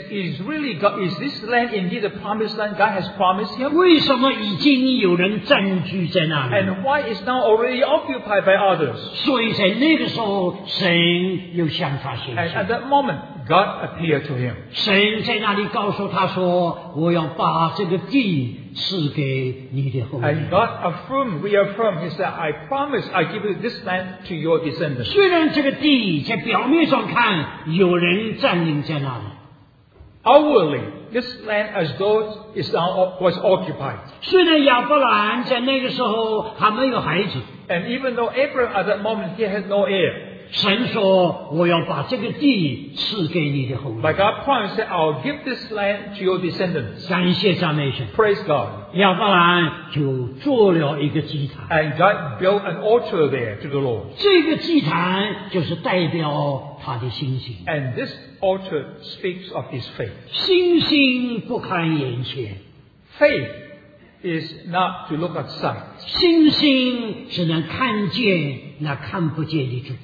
Is this land indeed the promised land God has promised him? 为什么已经有人占据在那里？ And why is now already occupied by others? 所以在那个时候，神又向他显 And 现。 at that moment, God appeared to him. 神在那里告诉他说：“我要把这个地赐给你的后裔。” And God reaffirmed, He said, I promise I give you this land to your descendants. 虽然这个地在表面上看有人占领在那里， Outwardly, this land as though it was occupied. 虽然亚伯兰在那个时候还没有孩子， And even though Abraham at that moment, he had no heir. 神说：“我要把这个地赐给你的后裔。 But God promised that I'll give this land to your descendants. ” 感谢赞美神， Praise God. 亚伯兰就做了一个祭坛。 And God built an altar there to the Lord. 这个祭坛就是代表他的信心， And this altar speaks of his faith. 信心不看眼前， Faith is not to look at sight. 信心是能看见那看不见的主。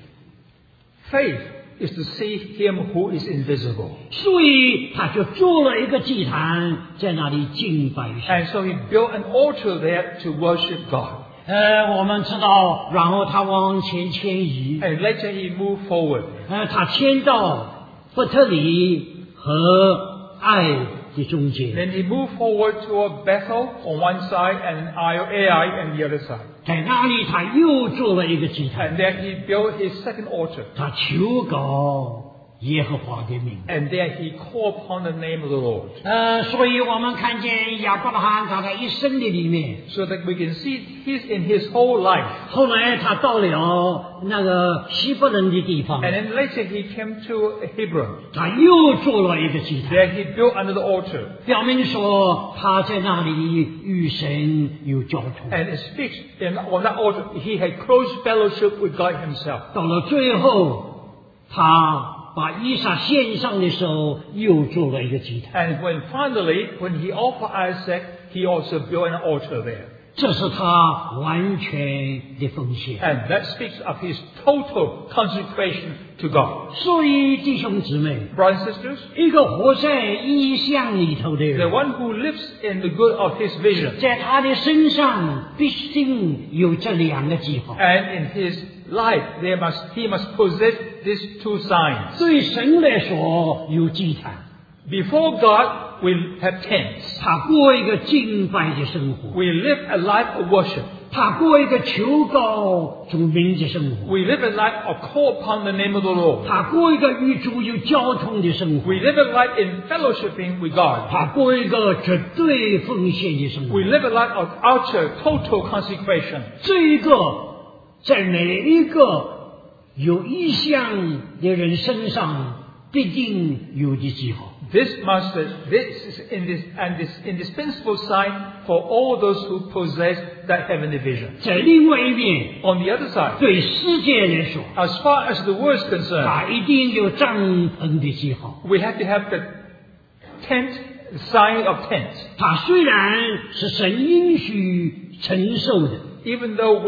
Faith is to see him who is invisible. 所以他就做了一个祭坛，在那里敬拜神。 And so he built an altar there to worship God. 我们知道，然后他往前迁移， And later he moved forward. 他迁到伯特利和爱的中间， Then he moved forward toward Bethel on one side and Ai on the other side. 在那里他又做了一个祭坛， And then he built his second altar. 他求告耶和华的名。 And there he called upon the name of the Lord. 所以我们看见亚伯拉罕他在一生的里面， So that we can see in his whole life. 后来他到了那个希伯伦的地方， And then later he came to Hebron. 他又做了一个祭坛， There he built another altar. 表明说他在那里与神有交通。 And it speaks on that altar, he had close fellowship with God himself. 到了最后，他把以撒献上的时候，又做了一个祭坛。 And when he offered Isaac, he also built an altar there. 这是他完全的奉献。 And that speaks of his total consecration to God. 所以弟兄姊妹， Brothers and sisters, 一个活在意象里头的 the 人， one who lives in the good of his vision, 在他的身上必定有这两个记号。 and in his life he must possess these two signs. 对神来说有祭坛， Before God, we have tents. 他过一个敬拜的生活， We live a life of worship. 他过一个求告主名的生活， We live a life of call upon the name of the Lord. 他过一个与主有交通的生活， We live a life in fellowshipping with God. 他过一个绝对奉献的生活 We。live a life of utter, total consecration. 这一个在每一个有意向的人身上必定有的记号。 This is this indispensable sign for all those who possess that heavenly vision. 在另外一面， On the other side, 对世界来说， as far as the world is concerned, 他一定有帐篷的记号。 we have to have the tent, the sign of tent. 他虽然是神允许承受的， Even though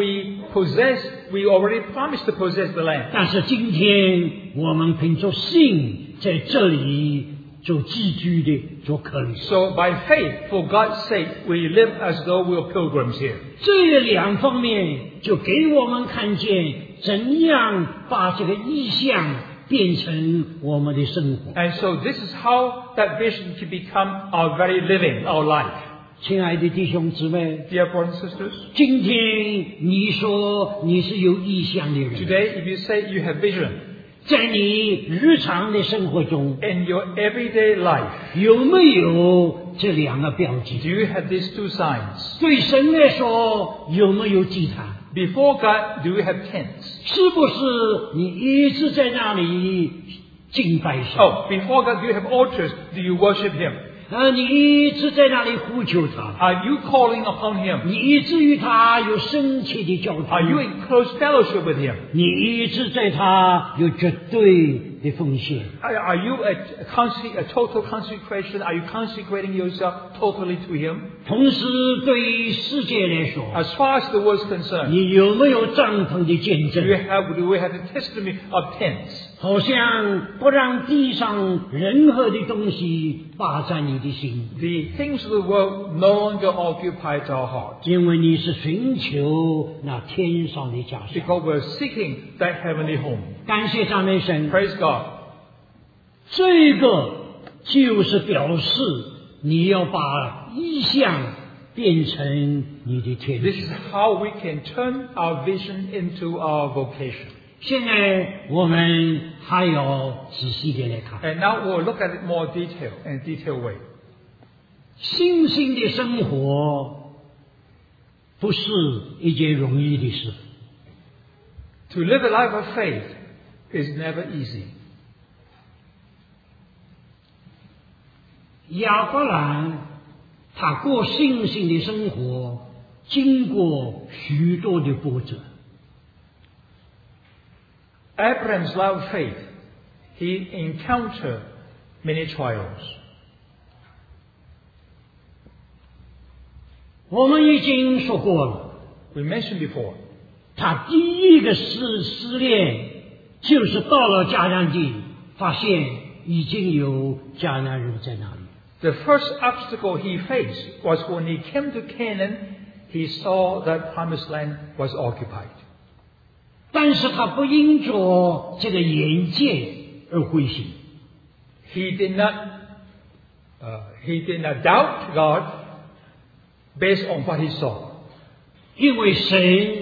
we already promised to possess the land. 但是今天我们凭着信在这里做寄居的，做客旅。 So by faith, for God's sake, we live as though we are pilgrims here. 这两方面就给我们看见怎样把这个意象变成我们的生活。 And so this is how that vision can become our very living, our life. 亲爱的弟兄姊妹， Dear brothers and sisters, 今天你说你是有意向的人， today if you say you have vision 在你日常的生活中 in your everyday life, 有没有这两个标记？ do you have these two signs? 对神来说有没有祭坛？ Before God, do you have tents? 是不是你一直在那里敬拜神？ Oh, before God, do you have altars? Do you worship Him? 你一直在那里呼求他， Are you calling upon Him? 你一直与他有深切的交 Are you 通， in close fellowship with Him? 你一直在他有绝对的奉献。 Are you a total consecration? Are you consecrating yourself totally to Him? 同时，对于世界来说， As far as the world is concerned, 你有没有帐篷的见证？ do we have the testimony of tents? 好像不让地上任何的东西霸占你的心， The things of the world no longer occupy our heart 因为你是寻求那天上的家乡。 because we're seeking that heavenly home. 感谢赞美神， Praise God. 这个就是表示你要把意象变成你的天 This 职。 is how we can turn our vision into our vocation. 现在我们还要仔细的来看， And now we'll look at it more in a detailed way. 信心的生活不是一件容易的事。 To live a life of faith is never easy. 亚伯兰他过信心的生活，经过许多的波折。 Abraham's life of faith, he encountered many trials. 我们已经说过了， We mentioned before, 他第一个失恋就是到了迦南地，发现已经有迦南人在那里。 the first obstacle he faced was when he came to Canaan, he saw that promised land was occupied. 但是他不因着这个眼界而灰心， He did not doubt God based on what he saw, 因为神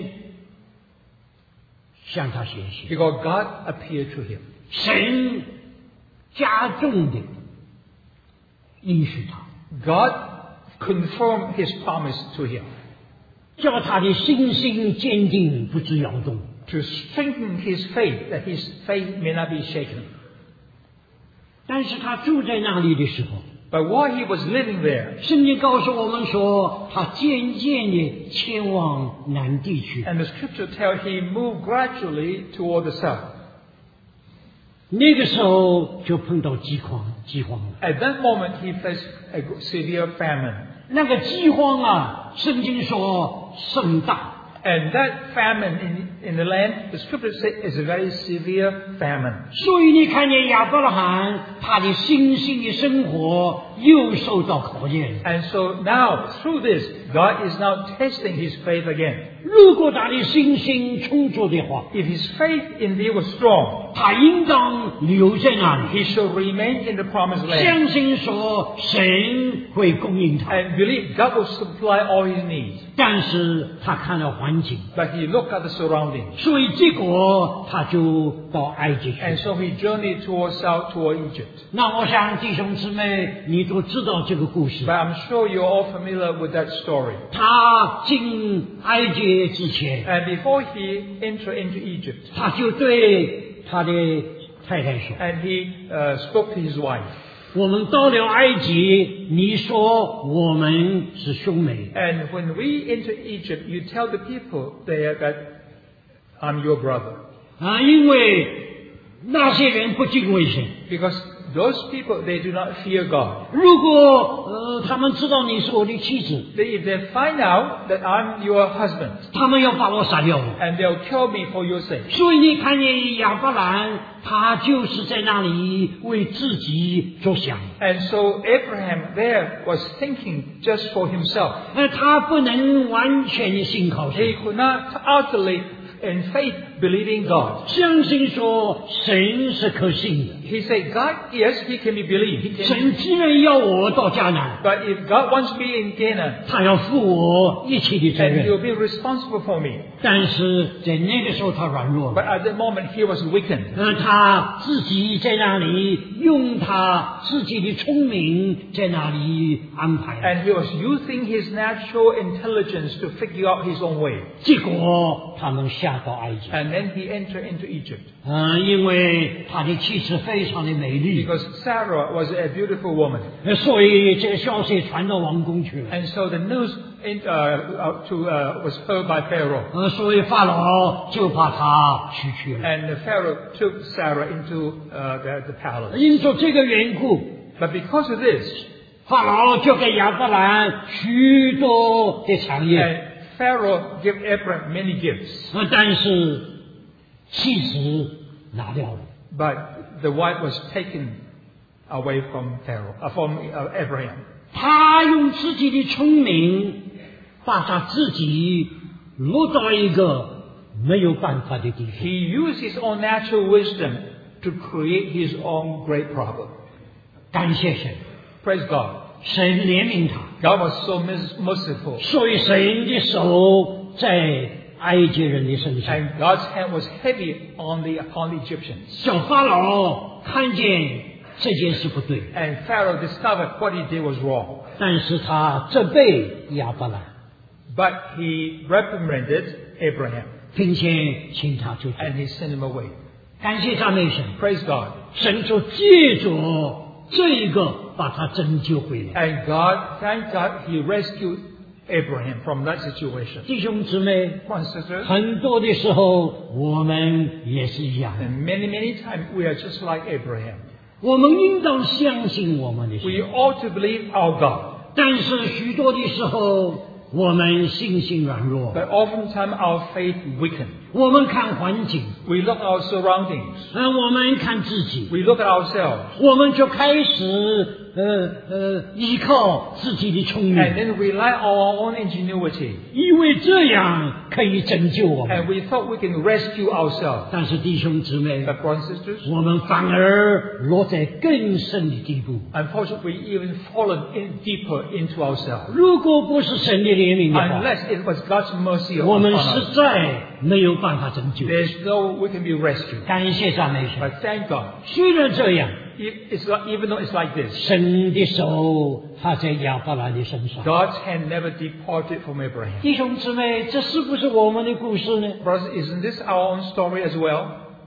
向他显现， because God appeared to him. 神加重的应许他， God confirmed his promise to him 叫他的信心坚定，不致摇动。 to strengthen his faith, that his faith may not be shaken. 但是他住在那里的时候， But while he was living there, 圣经告诉我们说，他渐渐的前往南地去。 and the scripture tells he moved gradually toward the south. 那个时候就碰到饥荒了。 At that moment, he faced a severe famine. 那个饥荒啊，圣经说甚大。 And that famine in the land, the scripture says, is a very severe famine. 所以你看见亚伯拉罕他的信心的生活又受到考验。 And so now, through this, God is now testing his faith again. 如果他的信心充足的话， If his faith indeed was strong, 他应当留在那里， he should remain in the promised land 相信说神会供应他。 and believe God will supply all his needs. 但是他看了环境， But he looked at the surroundings. 所以结果他就到埃及去。 And so he journeyed toward south, toward Egypt. 那我想弟兄姊妹，你都知道这个故事 But。I'm sure you're all familiar with that story. 他进埃及之前， And before he entered into Egypt, 他就对他的太太说 and he spoke to his wife. 我们到了埃及，你说我们是兄妹， And when we enter Egypt, you tell the people there that I'm your brother. 因为那些人不敬畏神。 Because those people, they do not fear God. 如果他们知道你是我的妻子， If they find out that I'm your husband, 他们要把我杀掉。 and they'll kill me for your sake. 所以你看见亚伯兰，他就是在那里为自己着想。 And so Abraham there was thinking just for himself. 他不能完全的信靠神， He could not utterly in faith believe in God. 相信说神是可信的。 He said, God, yes, he can be believed. He can, 神既然要我到迦南， but if God wants me in Canaan, 他要负我一切的责 and 任。 he'll be responsible for me. 但是在那个时候他软弱 But 了， at that moment, he was weakened. 他自己在那里用他自己的聪明在那里安排， And he was using his natural intelligence to figure out his own way. 结果他们下到埃及。 And then he entered into Egypt. 因为他的妻子非非常的美丽， because Sarah was a beautiful woman. 所以这个消息传到王宫去了。 And so the news was heard by Pharaoh. 所以法老就把她娶去了。 And the Pharaoh took Sarah into the palace. 因着这个缘故， But because of this, 法老就给亚伯兰许多的产业， and Pharaoh gave Abraham many gifts. 但是妻子拿掉了。 But the wife was taken away from Abraham. 他用自己的聪明，把他自己落到一个没有办法的地方。 He used his own natural wisdom to create his own great problem. 感谢神， Praise God. 神怜悯他， God was so merciful. 所以神的手在埃及人的身上， And God's hand was heavy upon the Egyptians. 叫法老看见这件事不对， And Pharaoh discovered what he did was wrong. 但是他责备亚伯兰， But he reprimanded Abraham 并且请他出去。 and he sent him away. 感谢赞美神， Praise God. 神就借着这一个把他拯救回来。 And God, thank God, he rescued Abraham from that situation. 弟兄姊妹， Brothers and sisters, 很多的时候我们也是一样， and many times we are just like Abraham. 我们应当相信我们的 We 神， ought to believe our God. 但是许多的时候我们信心软弱， But oftentimes our faith weakens. 我们看环境， We look at our surroundings. 我们看自己， We look at ourselves. 我们就开始依靠自己的聪 And 明， then rely on our own ingenuity. 以为这样可以拯救我们。 And we thought we can rescue ourselves. 但是弟兄姊妹， But brothers and sisters, 我们反而落在更深的地步。 unfortunately, we even fallen deeper into ourselves. 如果不是神的怜悯的话， Unless it was God's mercy 我 upon 们 us, 实在没有办法拯救。 there's no we can be rescued. 感谢赞美神。 But thank God, 虽然这样， even though it's like this, 神的手他在亚伯兰的身上。 God's hand never departed from Abraham. 弟兄姊妹，这是不是我们的故事呢？ Brothers, isn't this our own story as well?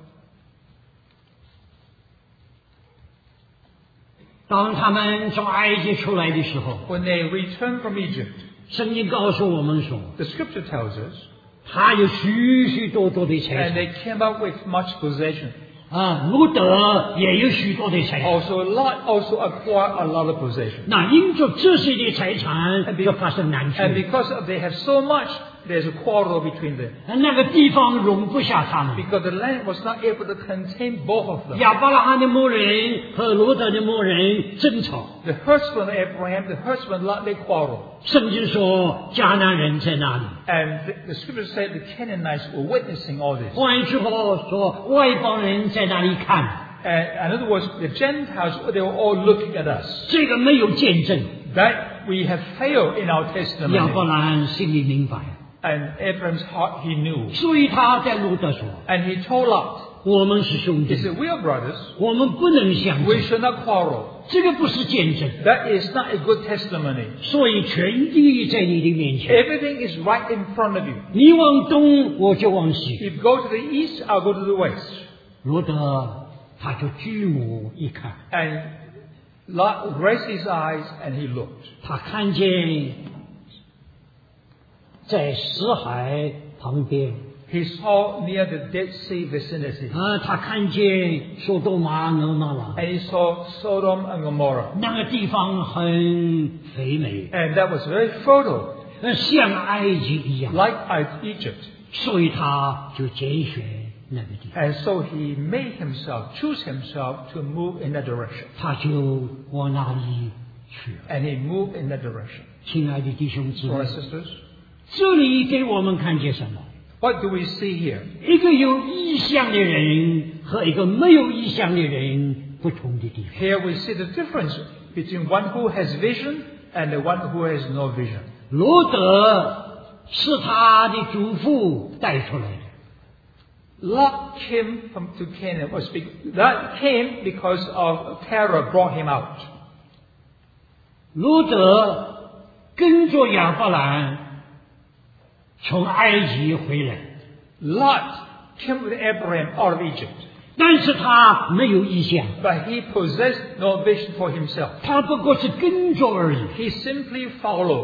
当他们从埃及出来的时候， When they returned from Egypt, 圣经告诉我们说， the scripture tells us, 他有许许多多的财 and 产 they came up with much possession. 路德也有许多的财产。 Also, Lot also acquired a lot of possession. 那因着这些的财产，就发生难处。 And because they have so much, there's a quarrel between them. 那个地方容不下他们。 Because the land was not able to contain both of them. 亚伯拉罕的牧人和罗德的牧人争吵。 The herdsman Abraham, the herdsman Lot, they quarrel. 圣经说迦南人在那里。 And the scripture said the Canaanites were witnessing all this. 换句话说，外邦人在那里看， And in other words, the Gentiles, they were all looking at us. 这个没有见证。 That we have failed in our 亚伯 testimony. 兰心里明白， And Abraham's heart, he knew. 所以他在路德说 And he told Lot, 我们是兄 he 弟， said, we are brothers. 我们不能相 We 争， should not quarrel. 这个不是见证。 That is not a good testimony. 所以全地在你的面前， Everything is right in front of you. 你往东我就往西。 If you go to the east, I'll go to the west. 罗德他就举目一看， And Lot raised his eyes and he looked. 他看见在死海旁边， He saw near the Dead Sea vicinity. 他看见索多玛、俄玛拉， And he saw Sodom and Gomorrah. 那个地方很肥美， And that was very fertile, 像埃及一样， like Egypt. 所以他就拣选那个地方， And so he chose himself to move in that direction. 他就往那里去了。 And he moved in that direction. 亲爱的弟兄姊妹 Brothers，and sisters, 这里给我们看见什么？ what do we see here? 一个有意向的人和一个没有意向的人不同的地方。 Here we see the difference between one who has vision and the one who has no vision. 罗德是他的祖父带出来的， Lot came to Canaan. Lot came because of Terah brought him out. 罗德跟着亚伯兰从埃及回来， Lot came with Abraham out of Egypt. 但是他没有意向， But he possessed no vision for himself. 他不过是跟着而已。 He simply followed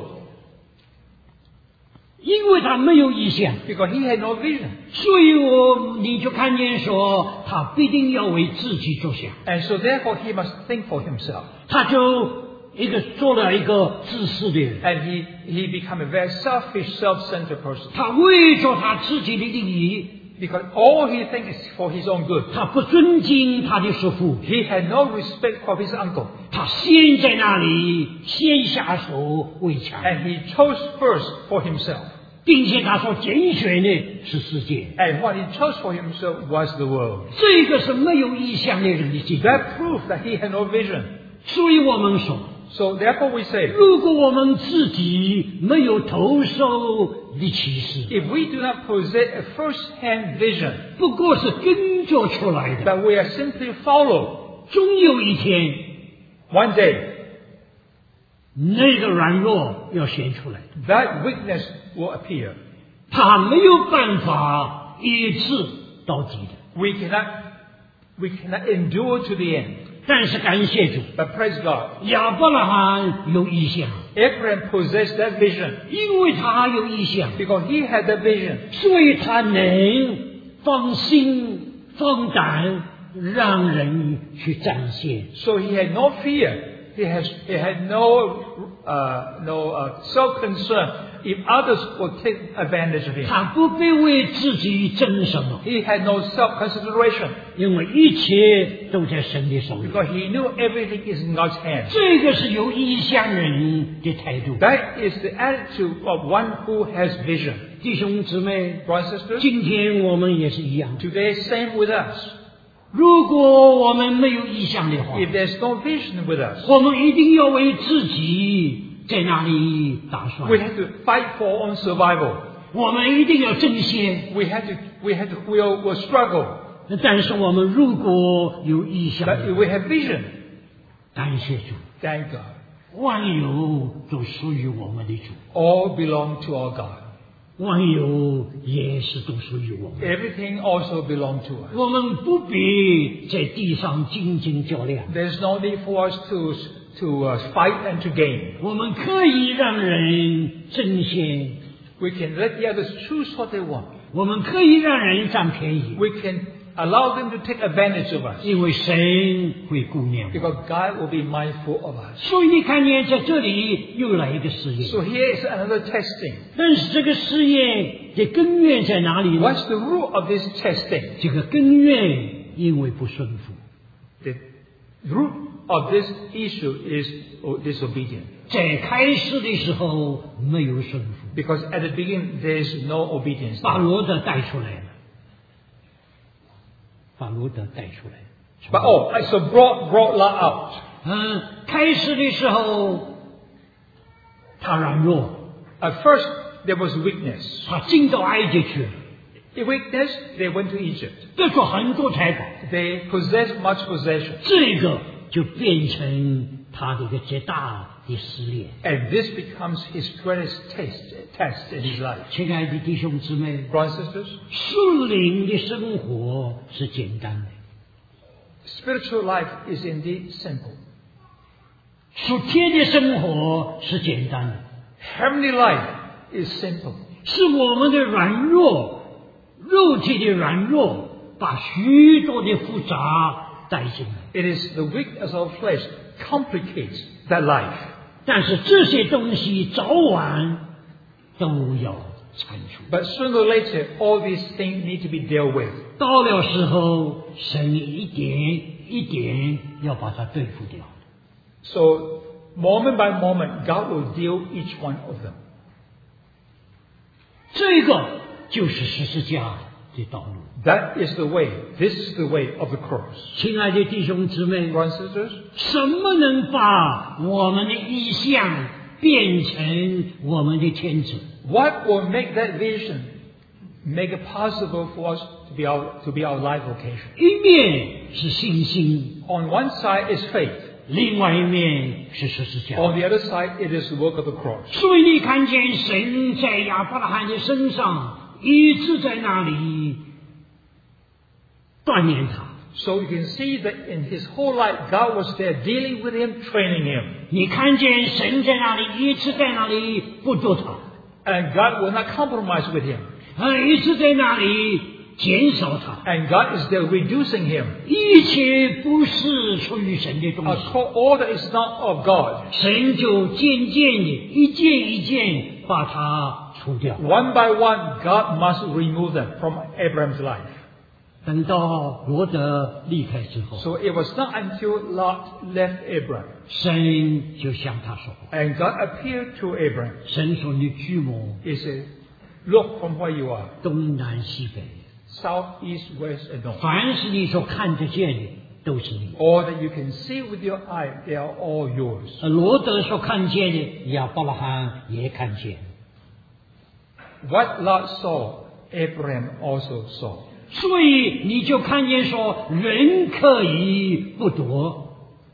因为他没有意向， because he had no vision. 所以你就看见说，他必定要为自己着想， And so therefore he must think for himself. 他就做了一个自私的人， And he became a very selfish, self-centered person. 他为着他自己的利益， Because all he thinks is for his own good. 他不尊敬他的师父， He had no respect for his uncle. 他先在那里先下手为强， And he chose first for himself. 并且他所拣选的是世界， And what he chose for himself was the world. 这个是没有意向的人的境界。 That proved that he had no vision. 所以我们说， So therefore we say, 如果我们自己没有投受的启示， if we do not possess a first-hand vision, 不过是跟着出来的， that we are simply followed, 终有一天 one day 那个软弱要显出来， that weakness will appear. 他没有办法一次到底的。 We cannot endure to the end. 但是感谢主， But praise God, 亚伯拉罕有意向， Abraham possessed that vision 因为他有意向， because he had that vision. 所以他能放心放胆让人去展现。 So he had no fear. He had no self-concern if others would take advantage of him. 他不必为自己争什么， He had no self-consideration 因为一切都在神的手里。 because he knew everything is in God's hands. 这个是有意向人的态度。 That is the attitude of one who has vision. 弟兄姊妹， Brothers and sisters, 今天我们也是一样。 today same with us. 如果我们没有意向的话， If there's no vision with us, 我们一定要为自己在那里打算 we，have to fight for our own survival. 我们一定要争先。 We'll struggle. 但是我们如果有意向 But if we have vision, 感谢主， thank God. 万有都属于我们的主， All belong to our God. 万有也是都属于我们。 Everything also belongs to us. 我们不必在地上斤斤较量， There's no need for us to fight and to gain. 我们可以让人争先， We can let the others choose what they want. 我们可以让人占便宜， We can allow them to take advantage of us 因为神会顾念我。 because God will be mindful of us. 所以你看见在这里又来一个试验， So here is another testing. 但是这个试验的根源在哪里呢？ What's the root of this testing? 这个根源因为不顺服， The root of this issue is disobedience. 在开始的时候没有顺服， Because at the beginning there is no obedience. 把罗德带出来了，把罗德带出来。 But so brought Lot out. 开始的时候他软弱， At first there was weakness. 他进到埃及去了， In weakness they went to Egypt. 得着很多财宝， They possessed much possession. 这个就变成他的一个极大的试炼。 And this becomes his greatest test in his life. 亲爱的弟兄姊妹， Brothers and sisters, 属灵的生活是简单的， spiritual life is indeed simple. 属天的生活是简单的， Heavenly life is simple. 是我们的软弱，肉体的软弱，把许多的复杂带进来。 It is the weakness of flesh complicates that life. 但是这些东西早晚都要铲除。 But sooner or later, all these things need to be dealt with. 到了时候，神一点一点要把它对付掉。 So, moment by moment, God will deal each one of them. 这个就是十字架的道路。 That is the way. This is the way of the cross. 亲爱的弟兄姊妹， Brothers and sisters, 什么能把我们的意向变成我们的天职？ what will make that vision make it possible for us to be our life vocation? 一面是信心， On one side is faith. 另外一面是十字架。 On the other side, it is the work of the cross. 所以你看见神在亚伯拉罕的身上一直在那里锻炼他。 So you can see that in his whole life, God was there dealing with him, training him. 你看见神在那里，一直在那里不做他， And God will not compromise with him. 一直在那里减少他， And God is there reducing him. 一切不是出于神的东西， All that is not of God. 神就渐渐的一件一件把它除掉。 One by one, God must remove them from Abraham's life. 等到罗德离开之后， So it was not until Lot left Abraham. 神就向他说话。 And God appeared to Abraham. 神说：“你举目 He said, look from where you are, 东南西北， south, east, west, and north. 凡是你所看得见的，都是你。 All that you can see with your eye, they are all yours. 罗德所看见的，亚伯拉罕也看见。 What Lot saw, Abraham also saw. 所以你就看见说，人可以不夺，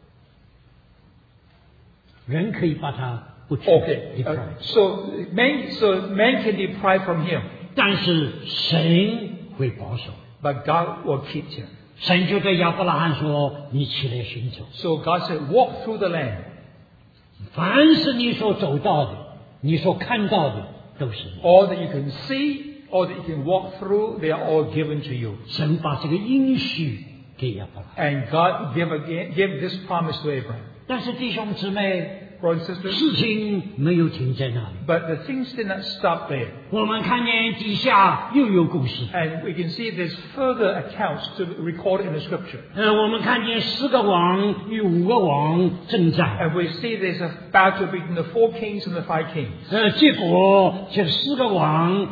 人可以把它不取。 Okay, so man can deprive from him, 但是神会保守。 but God will keep him. 神就对亚伯拉罕说：“你起来行走， So God said, walk through the land. 凡是你所走到的，你所看到的，都是你。” All that you can see, all that you can walk through, they are all given to you. 神把这个应许给亚伯拉罕。 And God gave this promise to Abraham. 但是弟兄姊妹， Brothers and sisters, 事情没有停在那里。 but the things did not stop there. 我们看见底下又有故事。 And we can see there's further accounts to be recorded in the scripture. 我们看见4个王与5个王征战。 And we see there's a battle between the 4 kings and the 5 kings. 结果这4个王，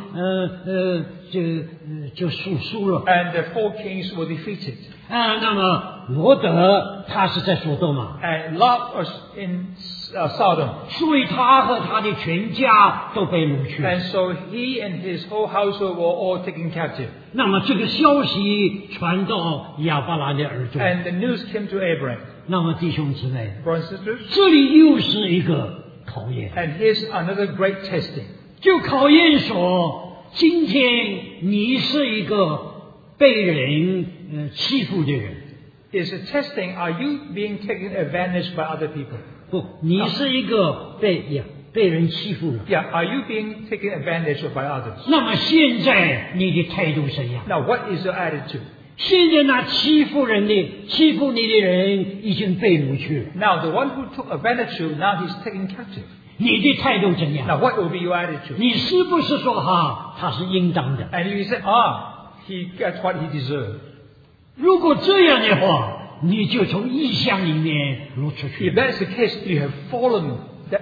就输了。 And the 4 kings were defeated. 那么罗德他是在所多玛， And Lot was in Sodom. 所以他和他的全家都被掳去。 And so he and his whole household were all taken captive. 那么这个消息传到亚伯拉的耳中。 And the news came to Abraham. 那么弟兄姊妹， Brothers and sisters, 这里又是一个考验， and here's another great testing. 就考验说，今天你是一个被人欺负的人， Is a testing, are you being taken advantage by other people? 不，你是一个被人欺负了。 Yeah, are you being taken advantage of by others? 那么现在你的态度怎样？ Now, what is your attitude? 现在那欺负你的人已经被掳去了， Now, the one who took advantage of you, now he's taken captive. 你的态度怎样？ Now, what will be your attitude? 你是不是说他是应当的？ And you say, he got what he deserved. 如果这样的话，你就从异象里面落出 If 去。 that's the case, you have fallen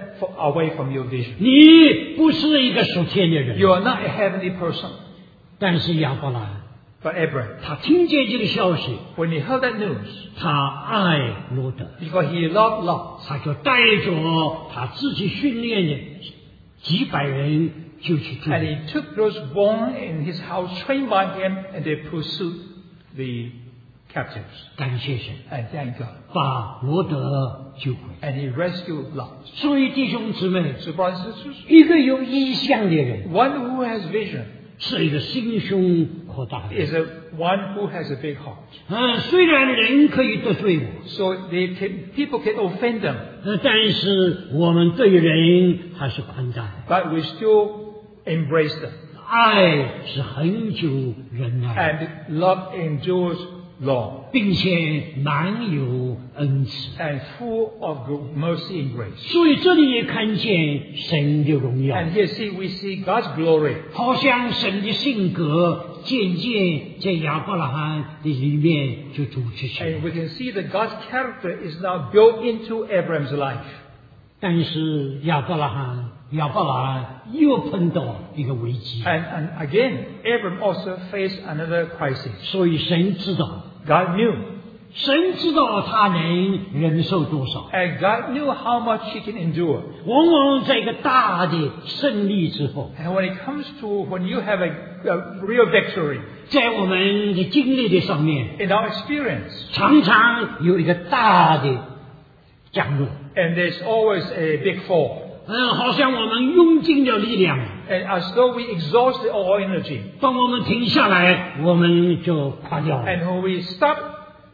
away from your vision. 你不是一个属天的人， You are not a heavenly person. 但是亚伯拉罕 But Abraham, 他听见这个消息， when he heard that news, 他爱罗德， because he loved Lot, 他就带着他自己训练的几百人就去追 and he took those born in his house, trained by him, and they pursued the captives. 感谢神， And thank God. 把罗德救回。 And he rescued Lot. 所以弟兄姊妹， So, brothers and sisters, 一个有意向的人 one who has vision 是一个心胸扩大的人。 is one who has a big heart. 虽然人可以得罪我， So people can offend them, 但是我们对人还是宽待。 but we still embrace them. 爱是恒久忍耐， And love endures long 并且满有恩慈。 and full of mercy and grace. 所以这里也看见神的荣耀， And here we see God's glory. 好像神的性格渐渐在亚伯拉罕的里面就组织起来。 And we can see that God's character is now built into Abraham's life. 但是亚伯拉罕又碰到一个危机， And again, Abram also faced another crisis. 所以神知道， God knew. 神知道他能忍受多少。 And God knew how much he can endure. 往往在一个大的胜利之后， And when it comes to when you have a real victory, 在我们的经历的上面， in our experience, 常常有一个大的降落， and there's always a big fall. 好像我们用尽了力量， And as though we exhausted all our energy. 当我们停下来，我们就垮掉了。 And when we stop,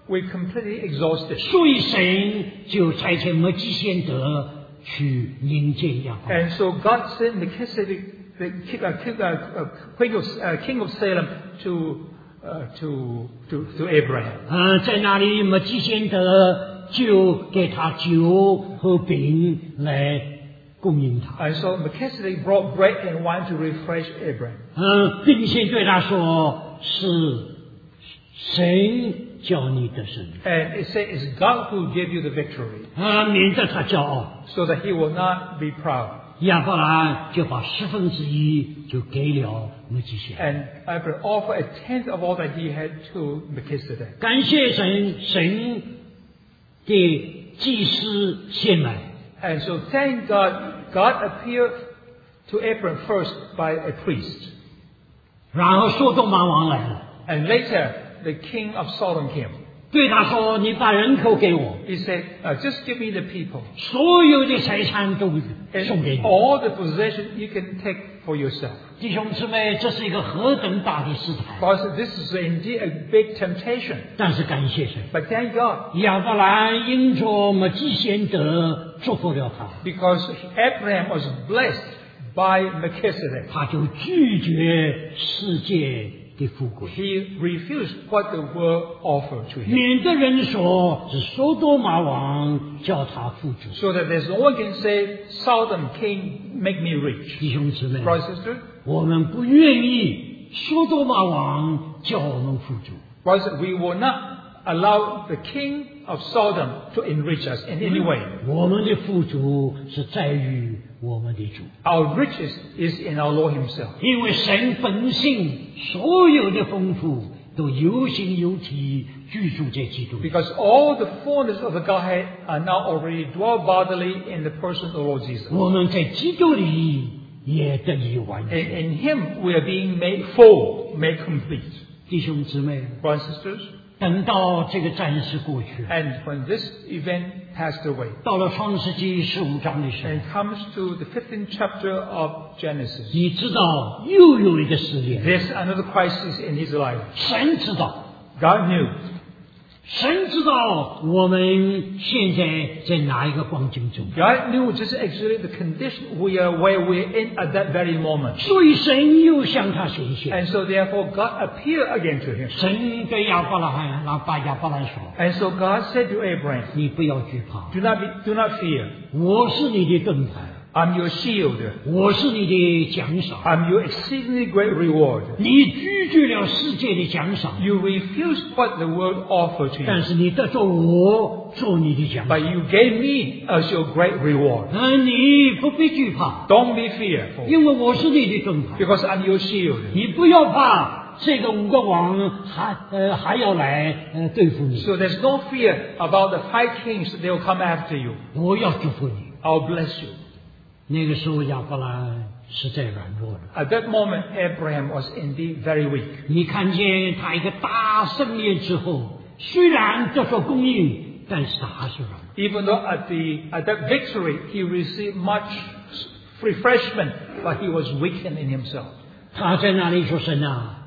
we're completely exhausted. 所以神就差遣摩基先德去迎接亚伯拉罕。 And so God sent Melchizedek, the king of Salem, to Abraham. 在那里摩基先德就给他酒和饼来供应他。 And so Melchizedek brought bread and wine to refresh Abraham. 并且对他说：“是神叫你得胜。” And it said it's God who gave you the victory, 免得他骄傲。 so that he will not be proud. 亚伯拉罕就把1/10就给了摩基先。 And Abraham offered 1/10 of all that he had to Melchizedek. 感谢神，神给祭司先来， And so thank God, God appeared to Abraham first by a priest. 然后所多玛王来了， And later, the king of Sodom came. 对他说：“你把人口给我， He said, just give me the people. 所有的财产都送给 And 你。” all the possession you can take for yourself. 弟兄姊妹，这是一个何等大的试探！ Because this is indeed a big temptation. 但是感谢神， But thank God, 亚伯拉罕因着摩基先德祝福了他， because Abraham was blessed by Melchizedek. 他就拒绝世界的富贵， He refused what the world offered to him. 免得人说是所多玛王叫他富足。 So that there's no one can say, Sodom king make me rich. 弟兄姊妹， Brothers and sisters, 我们不愿意所多玛王叫我们富足。 brothers, we will not allow the king of Sodom to enrich us in any way. 我们的富足是在于我们的主， Our riches is in our Lord himself. 因为神本性所有的丰富都有形有体居住在基督里。 Because all the fullness of the Godhead are now already dwell bodily in the person of the Lord Jesus. 我们在基督里也得以完 And 全。 in him we are being made full, made complete. 弟兄姊妹， Brothers and sisters, 等到这个战事过去， and when this event passed away, 到了创世纪15章的时 and 候， it comes to the 15th chapter of Genesis, 你知道又有一个试炼， there's another crisis in his life. 神知道， God knew. 神知道我们现在在哪一个光景中， God knew just actually the condition where we're in at that very moment. 所以神又向他显现。 And so therefore God appeared again to him. 神对亚伯拉罕，把亚伯拉罕说 And so God said to Abraham, 你不要惧怕， do not fear. 我是你的盾牌， I'm your shield. 我是你的奖赏。 I'm your exceedingly great reward. 你拒绝了世界的奖赏， You refused what the world offered to 但 you, 是你得着我做你的奖 but 赏。 you gave me as your great reward. 你不必惧怕， Don't be fearful, 因为我是你的盾牌。 because I'm your shield. 你不要怕，这个5个王还要来对付你。 So there's no fear about the 5 kings that will come after you. 我要祝福你。 I'll bless you. 那个时候亚伯拉罕实在软弱了。 At that moment, Abraham was indeed very weak. 你看见他一个大胜利之后，虽然得着供应，但是他还是软弱。 Even though at that victory he received much refreshment, but he was weakened in himself. 他在那里说：“神啊，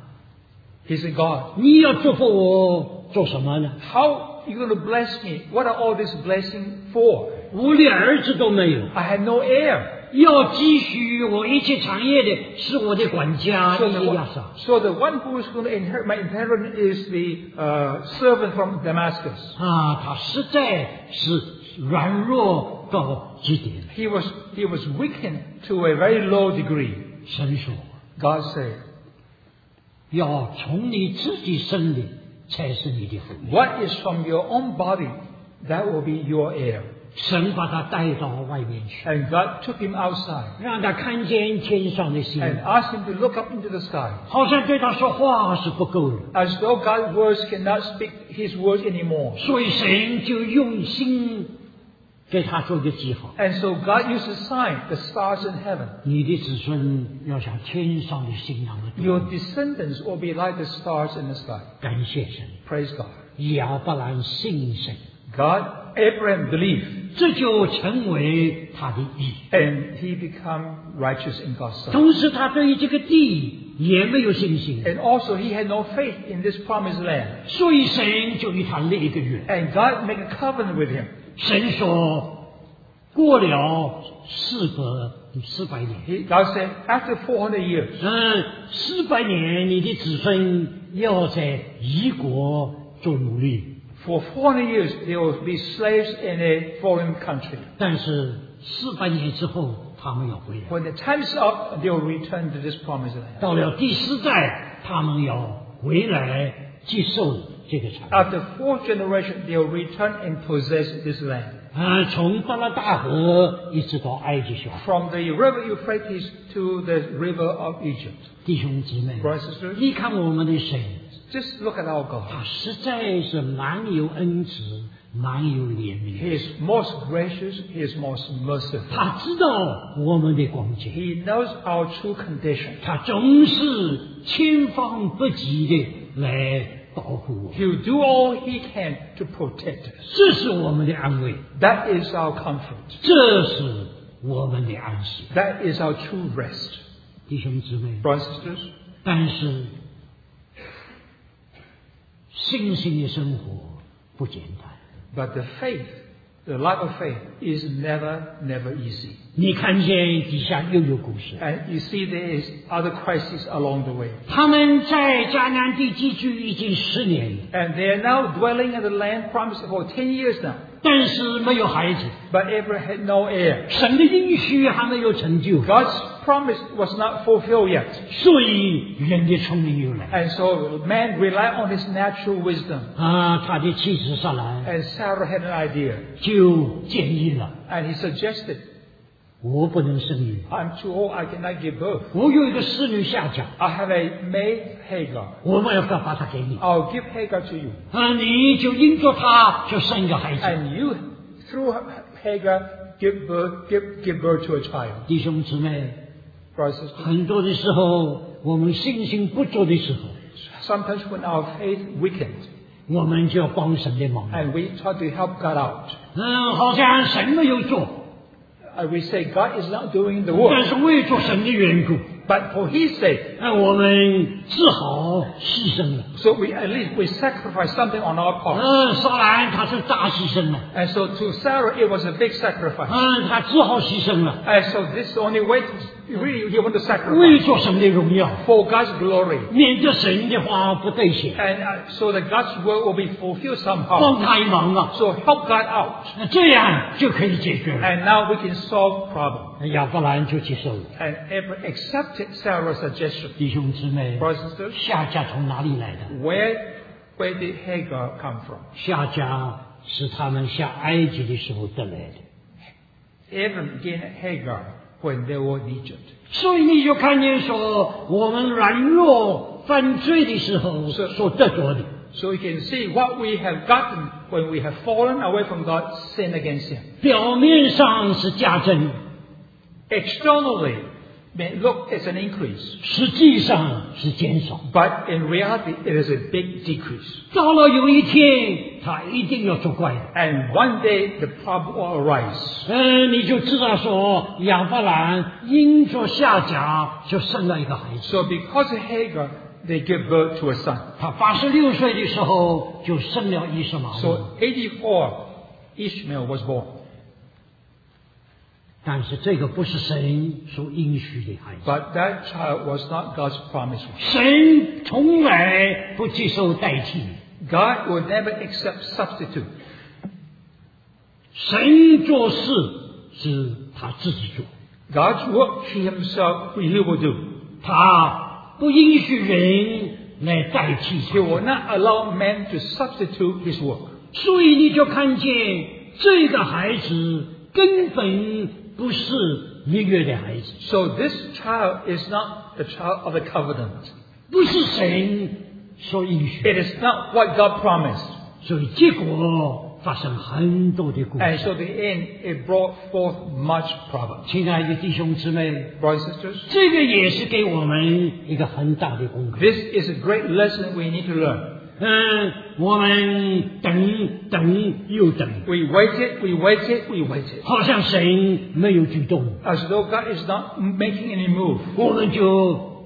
He said, God, 你要祝福我做什么呢？ how are you going to bless me? What are all this blessing for? 我连儿子都没有， I had no heir. 要继续我一切产业的是我的管家 So 以 the, 利亚撒。 so the one who is going to inherit my inheritance is the servant from Damascus. 他实在是软弱到极点。 He was weakened to a very low degree. 神说， God said, 要从你自己生的才是你的后裔。 what is from your own body, that will be your heir. 神把他带到外面去， And God took him outside 让他看见天上的星， and asked him to look up into the sky. 好像对他说话是不够的， As though God's words cannot speak his words anymore. 所以神就用心给他做一个记号。 And so God used a sign, the stars in heaven. 你的子孙要像天上的星一样的 Your 多。 descendants will be like the stars in the sky. 感谢神， Praise God. 亚伯兰信神， God, Abraham believed, 这就成为他的义。 and he became righteous in God's sight. 同时，他对于这个地也没有信心， And also he had no faith in this promised land. 所以神就与他立一个约。 And God made a covenant with him. 神说，过了400年， God said, after 400 years, 400年，你的子孙要在异国做奴隶。 for 400 years they will be slaves in a foreign country. 但是400年之后，他们要回来。 When the time is up, they will return to this promised land. 到了第4代，他们要回来接受这个产业。 After 4th generation, they will return and possess this land. 从巴拉大河一直到埃及小， From the river Euphrates to the river of Egypt. 弟兄姊妹， Brothers and sisters, 你看我们的神， just look at our God. 他实在是蛮有恩慈，蛮有怜悯。 He is most gracious. He is most merciful. 他知道我们的光景， He knows our true condition. 他总是千方百计的来保护我们。 He will do all he can to protect us. 这是我们的安慰， That is our comfort. 这是我们的安息。 That is our true rest. 弟兄姊妹， Brothers and sisters, 但是信心的生活不简单。 but the faith, the life of faith is never easy. 你看见底下又有故事， And you see there is other crises along the way. 他们在迦南地寄居已经10年了， And they are now dwelling in the land promised for 10 years now. 但是没有孩子， But Abraham had no heir. 神的应许还没有成就， God's promise was not fulfilled yet. 所以人的聪明又来。 And so man relied on his natural wisdom. 他的妻子撒兰 And Sarah had an idea. 就建议了， And he suggested, 我不能生育， I'm too old, I cannot give birth. 我有一个侍女下嫁， I have a maid, Hagar. 我们要把她给你， I'll give Hagar to you. 你就因着她就生一个孩子。 And you, through Hagar, give birth to a child. 弟兄姊妹， Brothers and sisters, 很多的时候，我们信心不足的时候， sometimes when our faith weakens, 我们就要帮神的忙。 and we try to help God out. 好像神没有做， And we say God is not doing the work. 但是为着神的缘故， But for His sake, 我们只好牺牲了。 so at least we sacrifice something on our part. 撒兰他是大牺牲了， And so to Sarah, it was a big sacrifice. 他只好牺牲了， And so this is the only way really he wanted to 为 sacrifice 着神的荣耀， for God's glory. 免得神的话不兑现， And so that God's word will be fulfilled somehow. 帮他一忙啊， So help God out. 这样就可以解决了。 And now we can solve problem. 亚伯兰就接受了。 And Abraham accepted Sarah's suggestion. 弟兄姊妹， Brothers and sisters, 下家从哪里来的？ where did Hagar come from? 下家是他们下埃及的时候得来的。 Abraham gained Hagar when they were in Egypt. 所以你就看见说，我们软弱犯罪的时候所得着的， So you can see what we have gotten when we have fallen away from God, sinned against Him. 表面上是加增， Externally, may look as an increase, 实际上是减少。 but in reality, it is a big decrease. 到了有一天，他一定要作怪的。 And one day, the problem will arise. 你就知道说，亚伯兰因着下家就生了一个孩子。 So because of Hagar, they give birth to a son. 他86岁的时候就生了以实玛利。 So 84, Ishmael was born. 但是这个不是神所应许的孩子。 But that child was not God's promised one. 神从来不接受代替， God would never accept substitute. 神做事是他自己做， God's work He Himself really will do. 他不允许人来代替 He 他。 will not allow man to substitute His work. 所以你就看见这个孩子根本不是蜜月的孩子， So this child is not the child of the covenant. 不是神所应许， It is not what God promised. 所以结果发生很多的故 And 事。 so the end, it brought forth much problem. 亲爱的弟兄姊妹， Brothers and sisters, 这个也是给我们一个很大的功课。 this is a great lesson we need to learn. 我们等又等， We waited. 好像神没有举动， As though God is not making any move. 我们就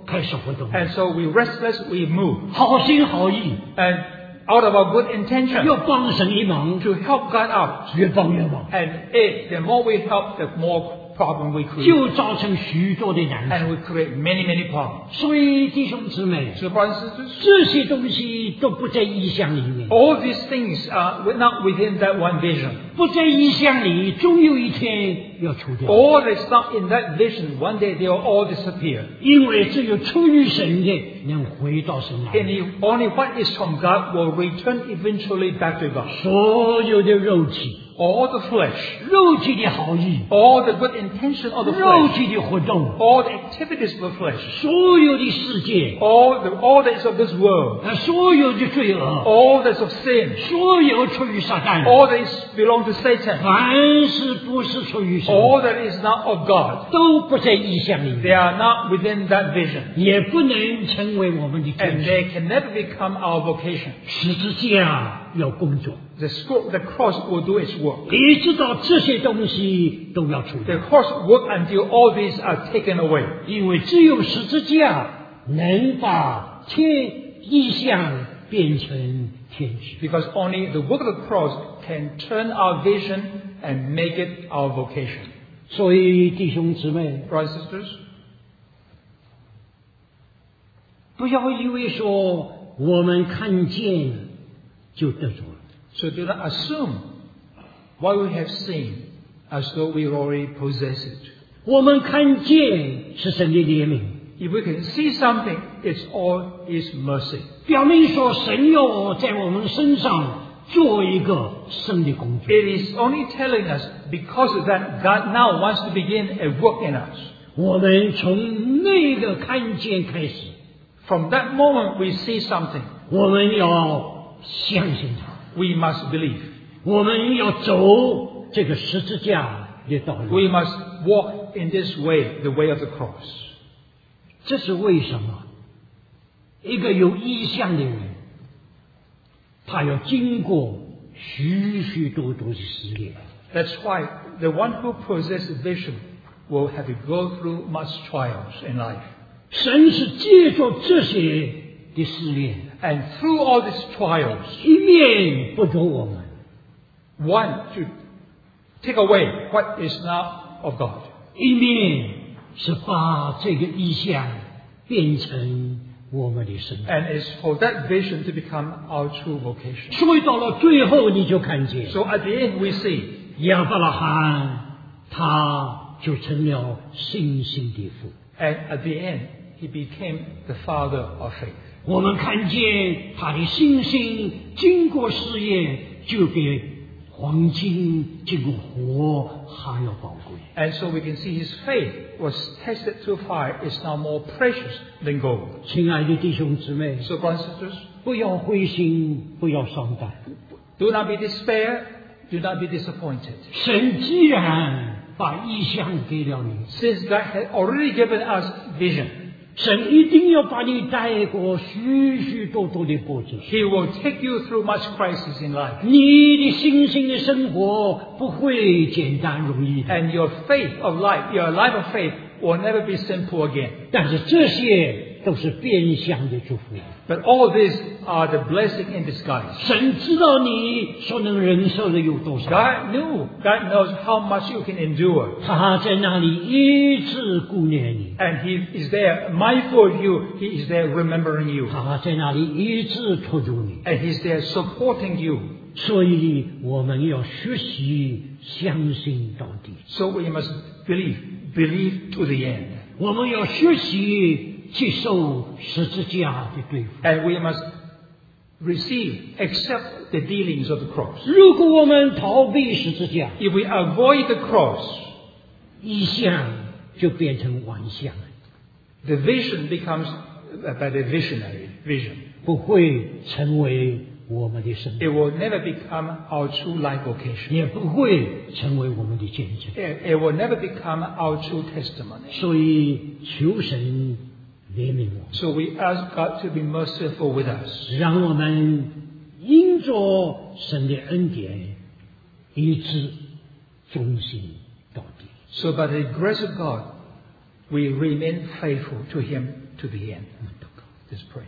开始活动， And so we restless, we move. 好心好意， And out of our good intention 要帮神一忙， to help God out. 越帮越忙， And the more we help, the more problem we create. 就造成许多的难处。 And we create many, many problems. 所以弟兄姊妹， So brothers and sisters, 这些东西都不在意象里面， all these things are not within that one vision. 不在意象里，终有一天要除掉。 All that's not in that vision, one day they will all disappear. 因为只有出于神的，能回到神来。 And only what is from God will return eventually back to God. 所有的肉体， All the flesh, 肉体的好意， all the good intention of the 肉 flesh, 体的活动， all the activities of the flesh, 所有的世界， all that is of this world, 所有的罪恶， all that's of sin, 所有出于撒旦， all that is belong to Satan, 凡是不是出于神， all that is not of God, 都不在意象里 they 面， are not within that vision. 也不能成为我们的 And 天职。 they can never become our vocation. 十字架要工作， The cross will do its work. 一直到这些东西都要除掉 The，cross work until all these are taken away. 因为只有十字架能把意象变成天职。 Because only the work of the cross can turn our vision and make it our vocation. 所以弟兄姊妹， Brothers and sisters, 不要以为说我们看见就得着了。 so do not assume what we have seen as though we already possess it. 我们看见是神的怜悯， If we can see something, it's all His mercy. 表明说神要在我们身上做一个生的工作。 It is only telling us because of that God now wants to begin a work in us. 我们从那个看见开始， From that moment we see something, 我们要相信他， we must believe. 我们要走这个十字架的道路。 We must walk in this way, the way of the cross. 这是为什么？一个有意向的人，他要经过许许多多的试炼。 That's why the one who possesses vision will have to go through much trials in life. 神是借着这些的试炼， And through all these trials, 一面不着我们， one, to take away what is not of God. 一面是把这个意象变成我们的生命。 And it's for that vision to become our true vocation. 所以到了最后，你就看见 So at the end we see 亚伯拉罕，他就成了信心的父。 and at the end he became the father of faith. 我们看见他的信心经过试验，就比黄金经过火还要宝贵。 And so we can see his faith was tested through fire is now more precious than gold. 亲爱的弟兄姊妹， So brothers and sisters, 不要灰心，不要伤感。 do not be despair, do not be disappointed. 神既然把意象给了你， Since God had already given us vision, 神一定要把你带过许许多多的波折。 he will take you through much crisis in life. 你的信心的生活不会简单容易的， And your faith of life, your life of faith will never be simple again. 但是这些都是变相的祝福。 But all these are the blessing in disguise. 神知道你所能忍受的有多少， God knows how much you can endure. 他在那里一直顾念你， And he is there mindful of you. He is there remembering you. 他在那里一直托住你。 And he's there supporting you. 所以我们要学习相信到底， So we must believe to the end. 我们要学习接受十字架的对付。 And we must accept the dealings of the cross. 如果我们逃避十字架， If we avoid the cross, 意象就变成幻象， the vision becomes by the visionary vision. 不会成为我们的生 It 命， will never become our true life vocation. 也不会成为我们的见证。 It will never become our true testimony. 所以求神怜悯我， So we ask God to be merciful with us. 让我们因着神的恩典，一直忠心到底。 So by the grace of God, we remain faithful to Him to the end. Let's pray.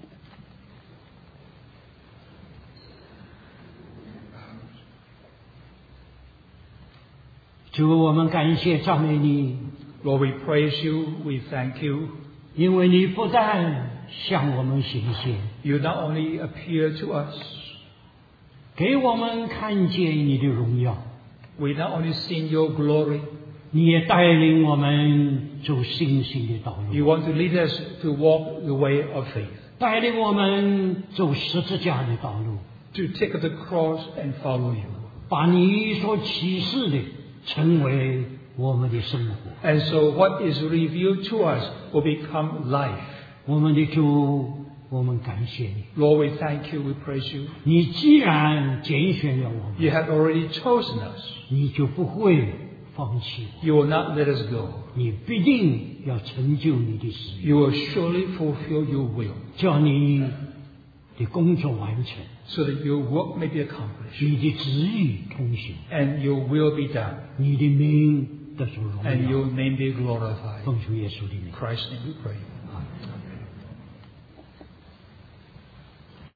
主，我们感谢赞美你， Lord, we praise you, we thank you. 因为你不但向我们显现， You not only appear to us, 给我们看见你的荣耀， we not only seen your glory, 你也带领我们走信心的道 you 路， want to lead us to walk the way of faith, 带领我们走十字架的道路， to take up the cross and follow you. 把你所启示的成为我们的生活。 And so what is revealed to us will become life. 我们的主，我们感谢你。 Lord, we thank you, we praise you. 你既然拣选了我们， You have already chosen us. 你就不会放弃我， You will not let us go. 你必定要成就你的旨意， You will surely fulfill your will 叫你的工作完成， so that your work may be accomplished 你的旨意通行， and your will be done 你的名得着荣 and 耀。 your name be glorified. 奉主耶稣的名 In Christ's name we pray.